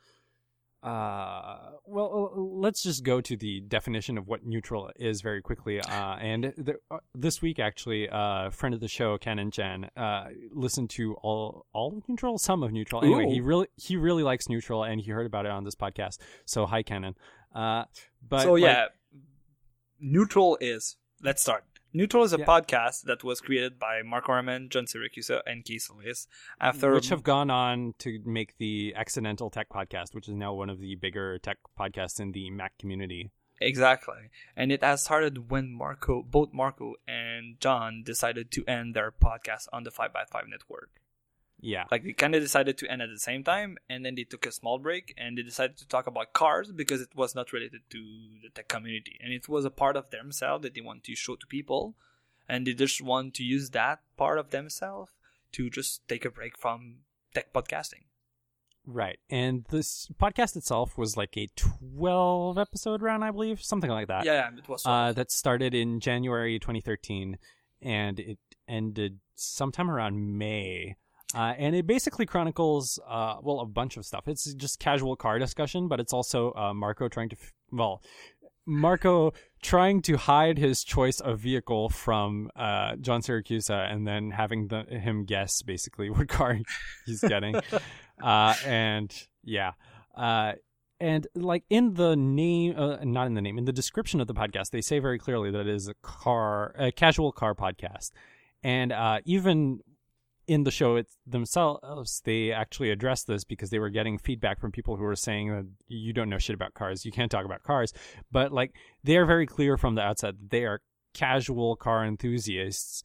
Uh, well, let's just go to the definition of what neutral is very quickly. Uh, and the, uh, this week, actually, a uh, friend of the show, Canon Chan, uh, listened to all all of neutral, some of neutral. Anyway, Ooh. he really he really likes neutral, and he heard about it on this podcast. So, hi, Canon. Uh, but so yeah, like, neutral is. Let's start. Neutral is a yeah. podcast that was created by Marco Arment, John Siracusa, and Keith Solis. After which have gone on to make the Accidental Tech Podcast, which is now one of the bigger tech podcasts in the Mac community. Exactly. And it has started when Marco, both Marco and John decided to end their podcast on the five by five network. Yeah. Like, they kind of decided to end at the same time, and then they took a small break, and they decided to talk about cars because it was not related to the tech community. And it was a part of themselves that they want to show to people, and they just want to use that part of themselves to just take a break from tech podcasting. Right. And this podcast itself was like a twelve episode run, I believe, something like that. Yeah, yeah it was. Uh, that started in January twenty thirteen, and it ended sometime around May. Uh, and it basically chronicles, uh, well, a bunch of stuff. It's just casual car discussion, but it's also uh, Marco trying to, f- well, Marco trying to hide his choice of vehicle from uh, John Siracusa and then having the, him guess basically what car he's getting. uh, and yeah. Uh, and like in the name, uh, not in the name, in the description of the podcast, they say very clearly that it is a car, a casual car podcast. And uh, even in the show it themselves, they actually addressed this because they were getting feedback from people who were saying that you don't know shit about cars, you can't talk about cars. But like, they are very clear from the outset that they are casual car enthusiasts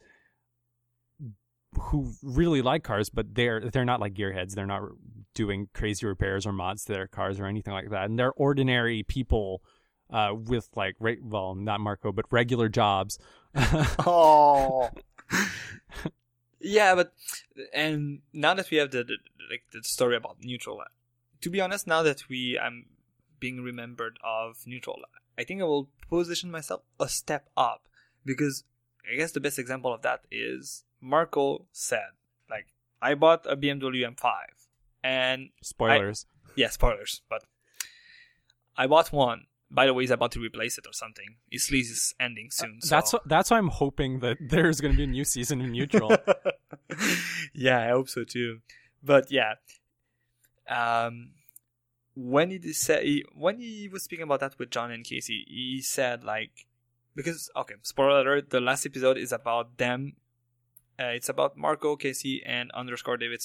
who really like cars, but they're they're not like gearheads. They're not doing crazy repairs or mods to their cars or anything like that. And they're ordinary people uh, with like, re- well, not Marco, but regular jobs. Oh. Yeah, but and now that we have the, the like the story about neutral, to be honest, now that we I'm being remembered of neutral, I think I will position myself a step up, because I guess the best example of that is Marco said, like, I bought a B M W M five, and spoilers. I, yeah, spoilers, but I bought one. By the way, he's about to replace it or something. His lease is ending soon. So. That's that's why I'm hoping that there's going to be a new season of Neutral. Yeah, I hope so too. But yeah, um, when he said when he was speaking about that with John and Casey, he said like, because okay, spoiler alert, the last episode is about them. Uh, it's about Marco, Casey, and underscore David Smith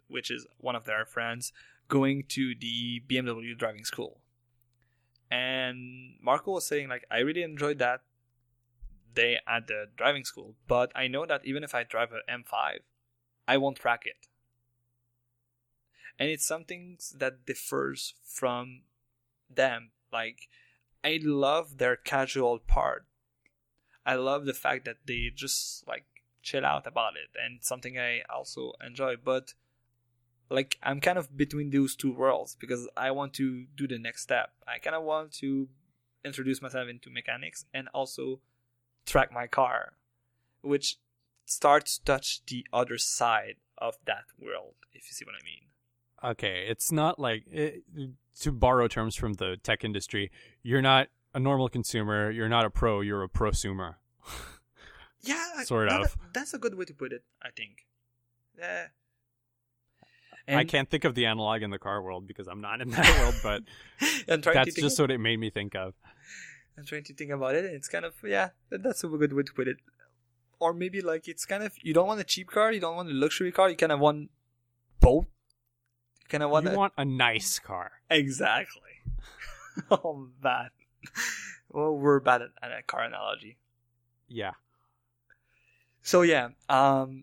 which is one of their friends, going to the B M W driving school. And Marco was saying, like, I really enjoyed that day at the driving school, but I know that even if I drive an M five, I won't track it. And it's something that differs from them. Like, I love their casual part. I love the fact that they just, like, chill out about it, and something I also enjoy. But, like, I'm kind of between those two worlds because I want to do the next step. I kind of want to introduce myself into mechanics and also track my car, which starts to touch the other side of that world, if you see what I mean. Okay, it's not like, it, to borrow terms from the tech industry, you're not a normal consumer, you're not a pro, you're a prosumer. Yeah, sort that, of. That's a good way to put it, I think. Yeah. I can't think of the analog in the car world because I'm not in that world, but that's just of, what it made me think of. I'm trying to think about it, and it's kind of, yeah, that's a good way to put it. Or maybe, like, it's kind of, you don't want a cheap car, you don't want a luxury car, you kind of want both. You kind of want You a, want a nice car. Exactly. Oh, man. Well, we're bad at, at a car analogy. Yeah. So, yeah, um,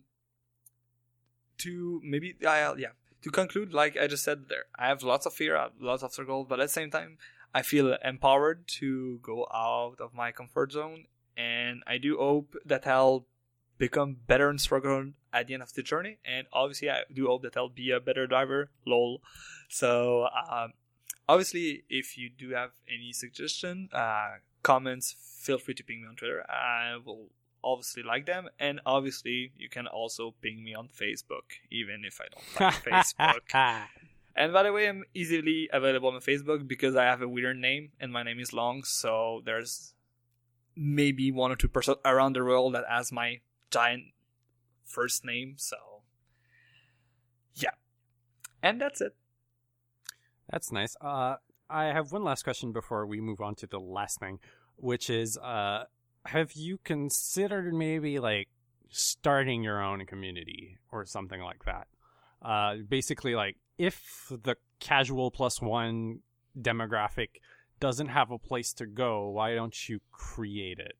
to maybe, uh, yeah, to conclude, like I just said there, I have lots of fear, I have lots of struggles, but at the same time, I feel empowered to go out of my comfort zone, and I do hope that I'll become better and struggle at the end of the journey, and obviously I do hope that I'll be a better driver, lol. So, um, obviously, if you do have any suggestion, uh, comments, feel free to ping me on Twitter. I will obviously like them, and obviously you can also ping me on Facebook, even if I don't like Facebook. And by the way, I'm easily available on Facebook because I have a weird name and my name is long, so there's maybe one or two person around the world that has my giant first name, so yeah. And that's it. That's nice. Uh, I have one last question before we move on to the last thing, which is, uh, have you considered maybe like starting your own community or something like that? Uh, basically, like if the casual plus one demographic doesn't have a place to go, why don't you create it?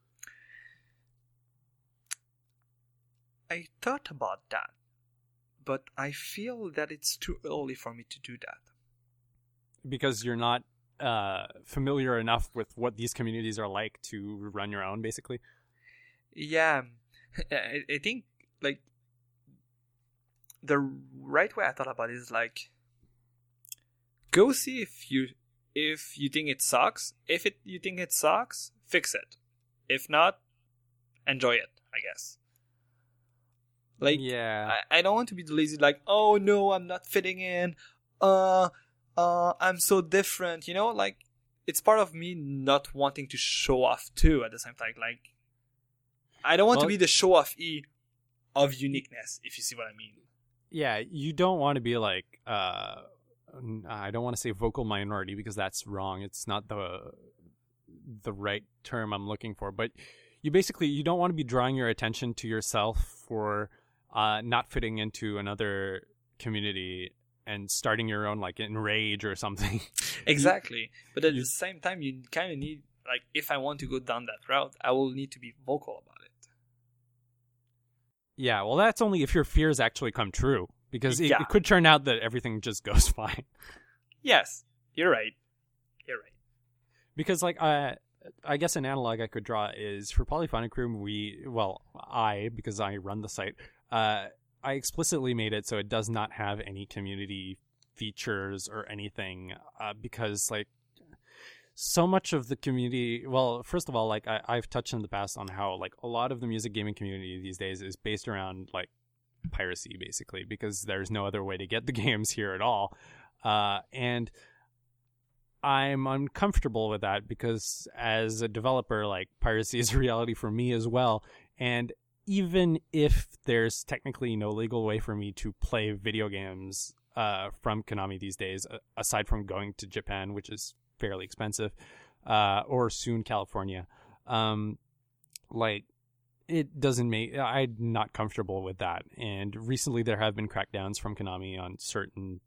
I thought about that, but I feel that it's too early for me to do that. Because you're not uh, familiar enough with what these communities are like to run your own, basically? Yeah. I, I think, like, the right way I thought about it is, like, go see if you if you think it sucks. If it you think it sucks, fix it. If not, enjoy it, I guess. Like, yeah. I, I don't want to be lazy, like, oh no, I'm not fitting in. Uh... Uh, I'm so different, you know, like, it's part of me not wanting to show off too at the same time. Like, I don't want well, to be the show off E of uniqueness, if you see what I mean. Yeah, you don't want to be like, uh, I don't want to say vocal minority because that's wrong. It's not the the right term I'm looking for. But you basically, you don't want to be drawing your attention to yourself for uh, not fitting into another community and starting your own, like, Enrage or something. Exactly. But at you, the same time, you kind of need, like, if I want to go down that route, I will need to be vocal about it. Yeah, well, that's only if your fears actually come true. Because it, yeah. it could turn out that everything just goes fine. Yes, you're right. You're right. Because, like, uh, I guess an analog I could draw is for Polyphonic Room, we, well, I, because I run the site, uh, I explicitly made it so it does not have any community features or anything, uh, because, like, so much of the community, well, first of all, like, I, I've touched in the past on how, like, a lot of the music gaming community these days is based around, like, piracy, basically, because there's no other way to get the games here at all. Uh, and I'm uncomfortable with that because as a developer, like, piracy is a reality for me as well. And even if there's technically no legal way for me to play video games uh, from Konami these days, aside from going to Japan, which is fairly expensive, uh, or soon California, um, like, it doesn't make I'm not comfortable with that. And recently there have been crackdowns from Konami on certain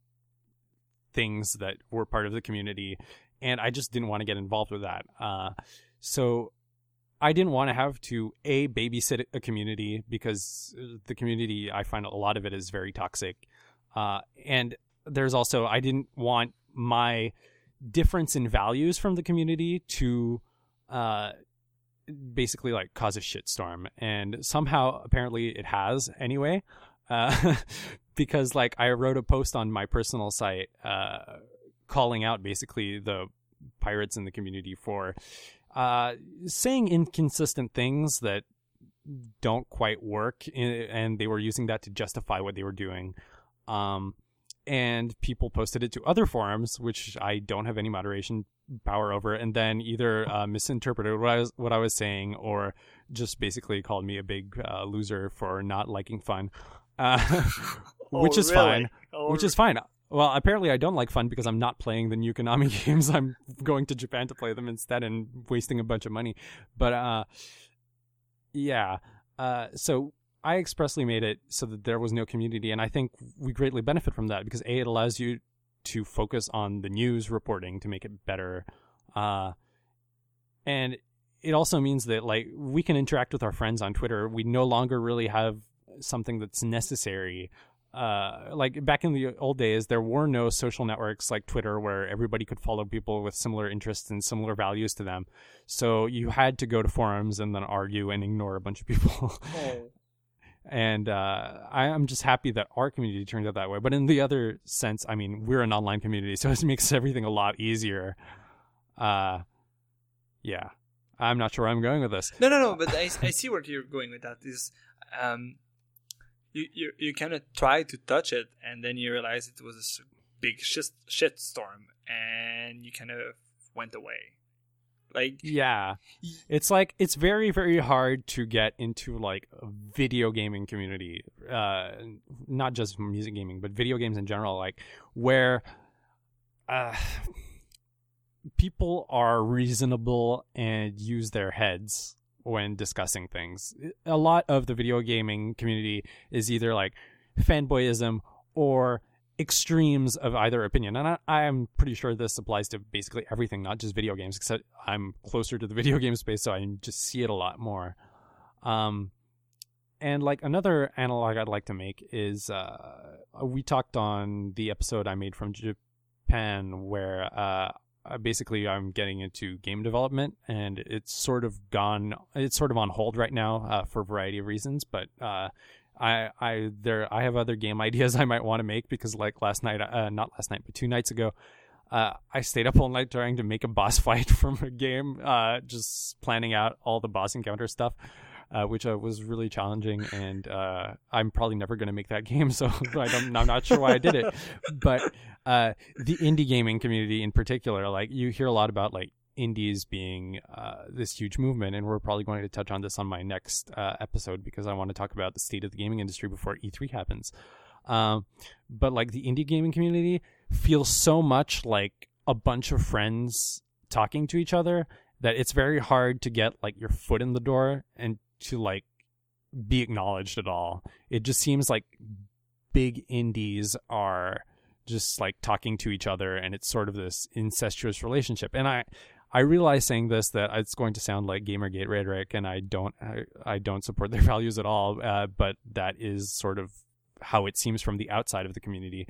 things that were part of the community, and I just didn't want to get involved with that. Uh, so I didn't want to have to a babysit a community, because the community, I find a lot of it is very toxic. Uh, and there's also, I didn't want my difference in values from the community to uh, basically like cause a shitstorm. And somehow apparently it has anyway. Uh, because like I wrote a post on my personal site uh, calling out basically the pirates in the community for uh, saying inconsistent things that don't quite work, and they were using that to justify what they were doing. Um, and people posted it to other forums, which I don't have any moderation power over, and then either uh, misinterpreted what I was what I was saying, or just basically called me a big uh, loser for not liking fun. Uh, which oh, is really? fine. Oh, which is fine. Well, apparently I don't like fun because I'm not playing the new Konami games. I'm going to Japan to play them instead and wasting a bunch of money. But uh, yeah. Uh, so I expressly made it so that there was no community, and I think we greatly benefit from that because A, it allows you to focus on the news reporting to make it better, uh, and it also means that like we can interact with our friends on Twitter. We no longer really have something that's necessary. Uh, like back in the old days, there were no social networks like Twitter where everybody could follow people with similar interests and similar values to them. So you had to go to forums and then argue and ignore a bunch of people. Oh. And uh, I, I'm just happy that our community turned out that way. But in the other sense, I mean, we're an online community, so it makes everything a lot easier. Uh, yeah. I'm not sure where I'm going with this. No, no, no, but I, I see where you're going with that. Is um, you you you kind of try to touch it, and then you realize it was a big shit shit storm, and you kind of went away. Like yeah, it's like it's very very hard to get into like a video gaming community, uh, not just music gaming, but video games in general, like where uh, people are reasonable and use their heads when discussing things. A lot of the video gaming community is either like fanboyism or extremes of either opinion. And I, I'm pretty sure this applies to basically everything, not just video games, except I'm closer to the video game space, so I just see it a lot more. Um, and like another analog I'd like to make is uh, we talked on the episode I made from Japan where uh, basically I'm getting into game development, and it's sort of gone, it's sort of on hold right now uh, for a variety of reasons, but uh, I I there I have other game ideas I might want to make because like last night, uh, not last night, but two nights ago, uh, I stayed up all night trying to make a boss fight from a game, uh, just planning out all the boss encounter stuff, uh, which uh, was really challenging, and uh, I'm probably never going to make that game, so I don't, I'm not sure why I did it. But uh, the indie gaming community in particular, like you hear a lot about like indies being uh, this huge movement, and we're probably going to touch on this on my next uh, episode because I want to talk about the state of the gaming industry before E three happens. Um, but like the indie gaming community feels so much like a bunch of friends talking to each other that it's very hard to get like your foot in the door and to like be acknowledged at all. It just seems like big indies are just like talking to each other, and it's sort of this incestuous relationship. And I I realize saying this that it's going to sound like Gamergate rhetoric, and I don't I, I don't support their values at all, uh, but that is sort of how it seems from the outside of the community.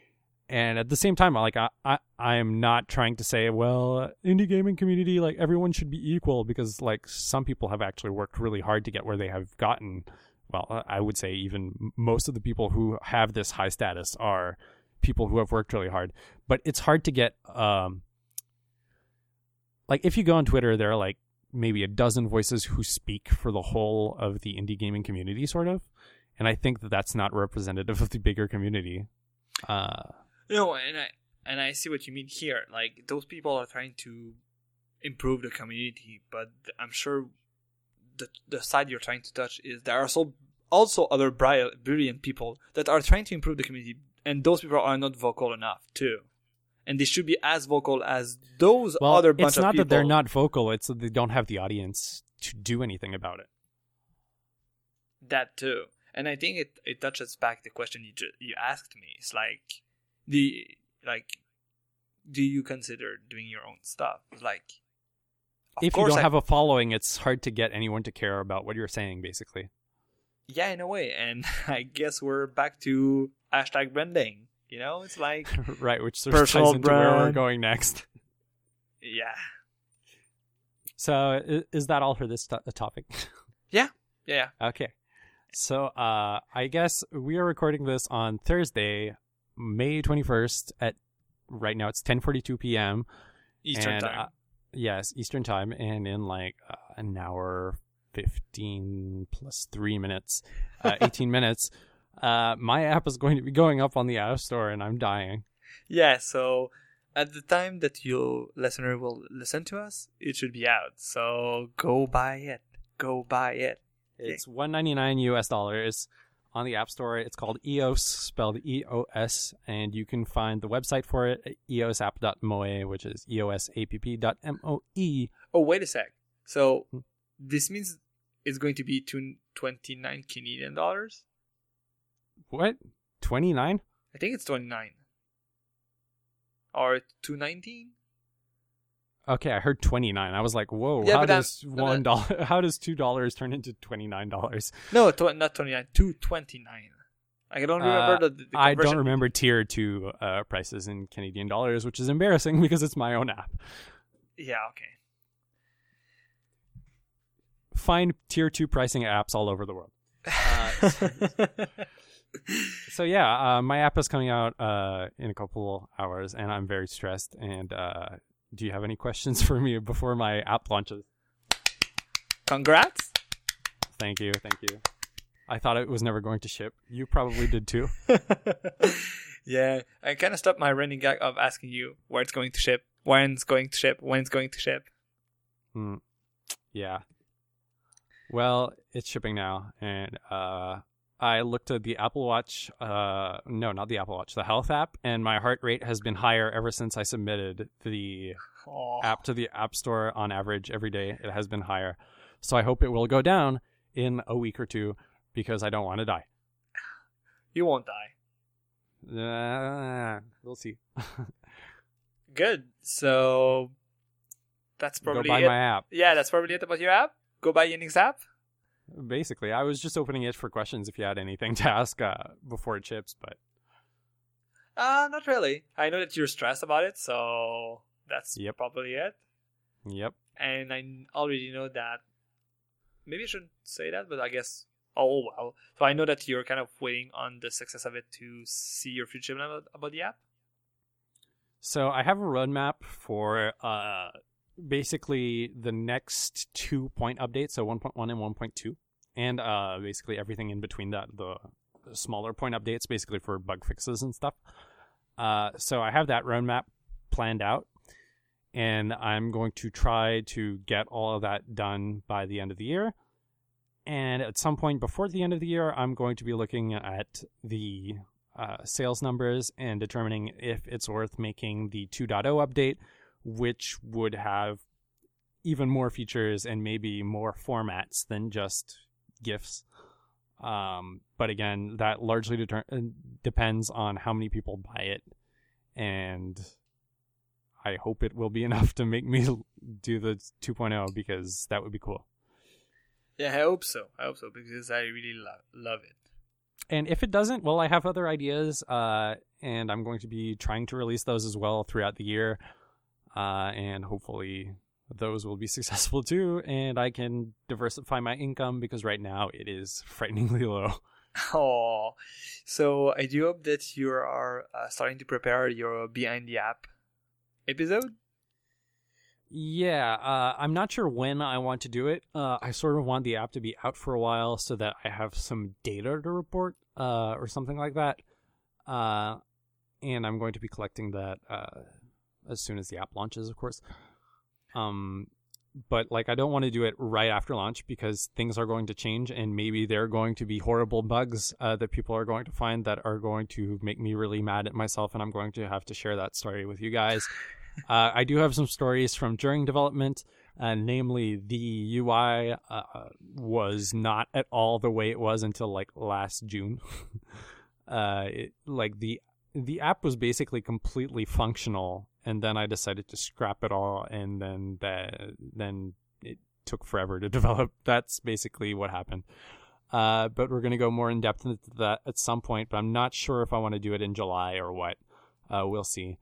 And at the same time, like I, I I'm not trying to say, well, indie gaming community, like everyone should be equal, because like some people have actually worked really hard to get where they have gotten. Well, I would say even most of the people who have this high status are people who have worked really hard, but it's hard to get um like if you go on Twitter, there are like maybe a dozen voices who speak for the whole of the indie gaming community, sort of, and I think that that's not representative of the bigger community. Uh no and I and I see what you mean here. Like those people are trying to improve the community, but I'm sure the the side you're trying to touch is there are so also other brilliant people that are trying to improve the community, and those people are not vocal enough too, and they should be as vocal as those well, other bunch it's of not people. that they're not vocal, it's that they don't have the audience to do anything about it. that too. And I think it, it touches back the question you ju- you asked me. It's like, the like, do you consider doing your own stuff? Like, of if you course don't I- have a following, it's hard to get anyone to care about what you're saying, basically. yeah, in a way. And I guess we're back to hashtag branding. You know, it's like, Right, which sort of Personal ties into where we're brand. going next. yeah, So, i- is that all for this to- topic? yeah, yeah. Okay. So, uh, I guess we are recording this on Thursday, May twenty-first at, right now it's ten forty-two p.m. Eastern and, time. Uh, yes, Eastern time. And in like uh, an hour, fifteen plus three minutes, uh, eighteen minutes, uh, my app is going to be going up on the App Store and I'm dying. Yeah, so at the time that your listener will listen to us, it should be out. So go buy it. Go buy it. It's one ninety-nine U S dollars on the App Store. It's called E O S, spelled E O S, and you can find the website for it at eosapp dot m o e, which is E O S A P P dot M O E. Oh, wait a sec. So Hmm. this means it's going to be two twenty-nine Canadian dollars? What? twenty-nine? I think it's twenty-nine. Or two nineteen? Okay, I heard twenty-nine. I was like, whoa, Yeah, how but I'm- does but one dollar, how does two dollars turn into twenty-nine dollars? No, tw- not twenty-nine. two twenty-nine. I don't remember Uh, the, the I don't conversion. remember tier two uh, prices in Canadian dollars, which is embarrassing because it's my own app. Yeah, okay. Find tier two pricing apps all over the world. Uh, So yeah, uh, my app is coming out uh, in a couple hours, and I'm very stressed. And uh, do you have any questions for me before my app launches? Congrats. Thank you, thank you. I thought it was never going to ship. You probably did too. Yeah, I kind of stopped my running gag of asking you where it's going to ship, when it's going to ship, when it's going to ship. Hmm. Yeah. Well, it's shipping now, and uh, I looked at the Apple Watch. Uh, no, not the Apple Watch, the Health app, and my heart rate has been higher ever since I submitted the Aw. app to the App Store. On average, every day it has been higher. So I hope it will go down in a week or two because I don't want to die. You won't die. Uh, we'll see. Good. So that's Go probably buy it. my app. Yeah, that's probably it about your app. Go buy Unix app. Basically, I was just opening it for questions if you had anything to ask uh, before it ships, but Uh, not really. I know that you're stressed about it, so that's Yep. probably it. yep. And I already know that. Maybe I shouldn't say that, but I guess. Oh well. So I know that you're kind of waiting on the success of it to see your future plan about, about the app. So I have a roadmap for uh, basically the next two point updates, so one point one and one point two, and uh, basically everything in between that, the, the smaller point updates, basically for bug fixes and stuff. Uh, so I have that roadmap planned out, and I'm going to try to get all of that done by the end of the year. And at some point before the end of the year, I'm going to be looking at the uh, sales numbers and determining if it's worth making the two point oh update, which would have even more features and maybe more formats than just GIFs. Um, but again, that largely deter- depends on how many people buy it. And I hope it will be enough to make me do the two point oh because that would be cool. Yeah, I hope so. I hope so because I really lo- love it. And if it doesn't, well, I have other ideas, uh, and I'm going to be trying to release those as well throughout the year. Uh, and hopefully those will be successful too, and I can diversify my income because right now it is frighteningly low. Oh, so I do hope that you are uh, starting to prepare your Behind the App episode. Yeah, uh, I'm not sure when I want to do it. Uh, I sort of want the app to be out for a while so that I have some data to report uh, or something like that. Uh, and I'm going to be collecting that uh, as soon as the app launches, of course. Um, but like, I don't want to do it right after launch because things are going to change, and maybe there are going to be horrible bugs uh, that people are going to find that are going to make me really mad at myself, and I'm going to have to share that story with you guys. Uh, I do have some stories from during development Uh, namely, the U I uh, was not at all the way it was until like last June. uh, it, like the the app was basically completely functional, and then I decided to scrap it all, and then that then it took forever to develop. That's basically what happened. Uh, but we're going to go more in depth into that at some point, but I'm not sure if I want to do it in July or what. Uh, we'll see.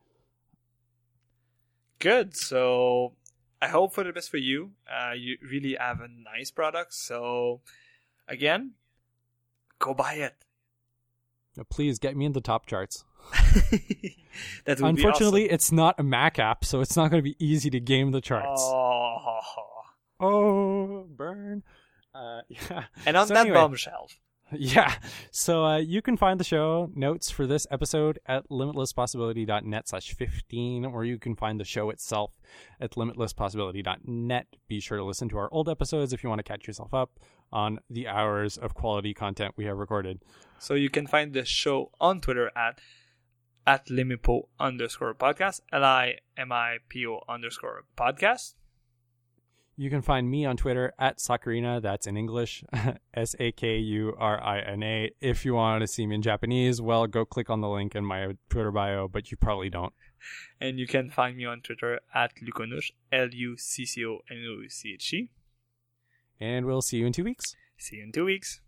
Good. So I hope for the best for you. Uh, you really have a nice product. So again, go buy it. Please get me in the top charts. That would Unfortunately, be awesome. It's not a Mac app, so it's not going to be easy to game the charts. Oh, oh burn. Uh, yeah. And on so that anyway, bombshell. Yeah. So uh, you can find the show notes for this episode at limitlesspossibility.net slash 15, or you can find the show itself at limitlesspossibility dot net. Be sure to listen to our old episodes if you want to catch yourself up on the hours of quality content we have recorded. So you can find the show on Twitter at at limipo underscore podcast, L I M I P O underscore podcast. You can find me on Twitter at Sakurina, that's in English, S A K U R I N A. If you want to see me in Japanese, well, go click on the link in my Twitter bio, but you probably don't. And you can find me on Twitter at Luconush, L U C C O N U C H E. And we'll see you in two weeks. See you in two weeks.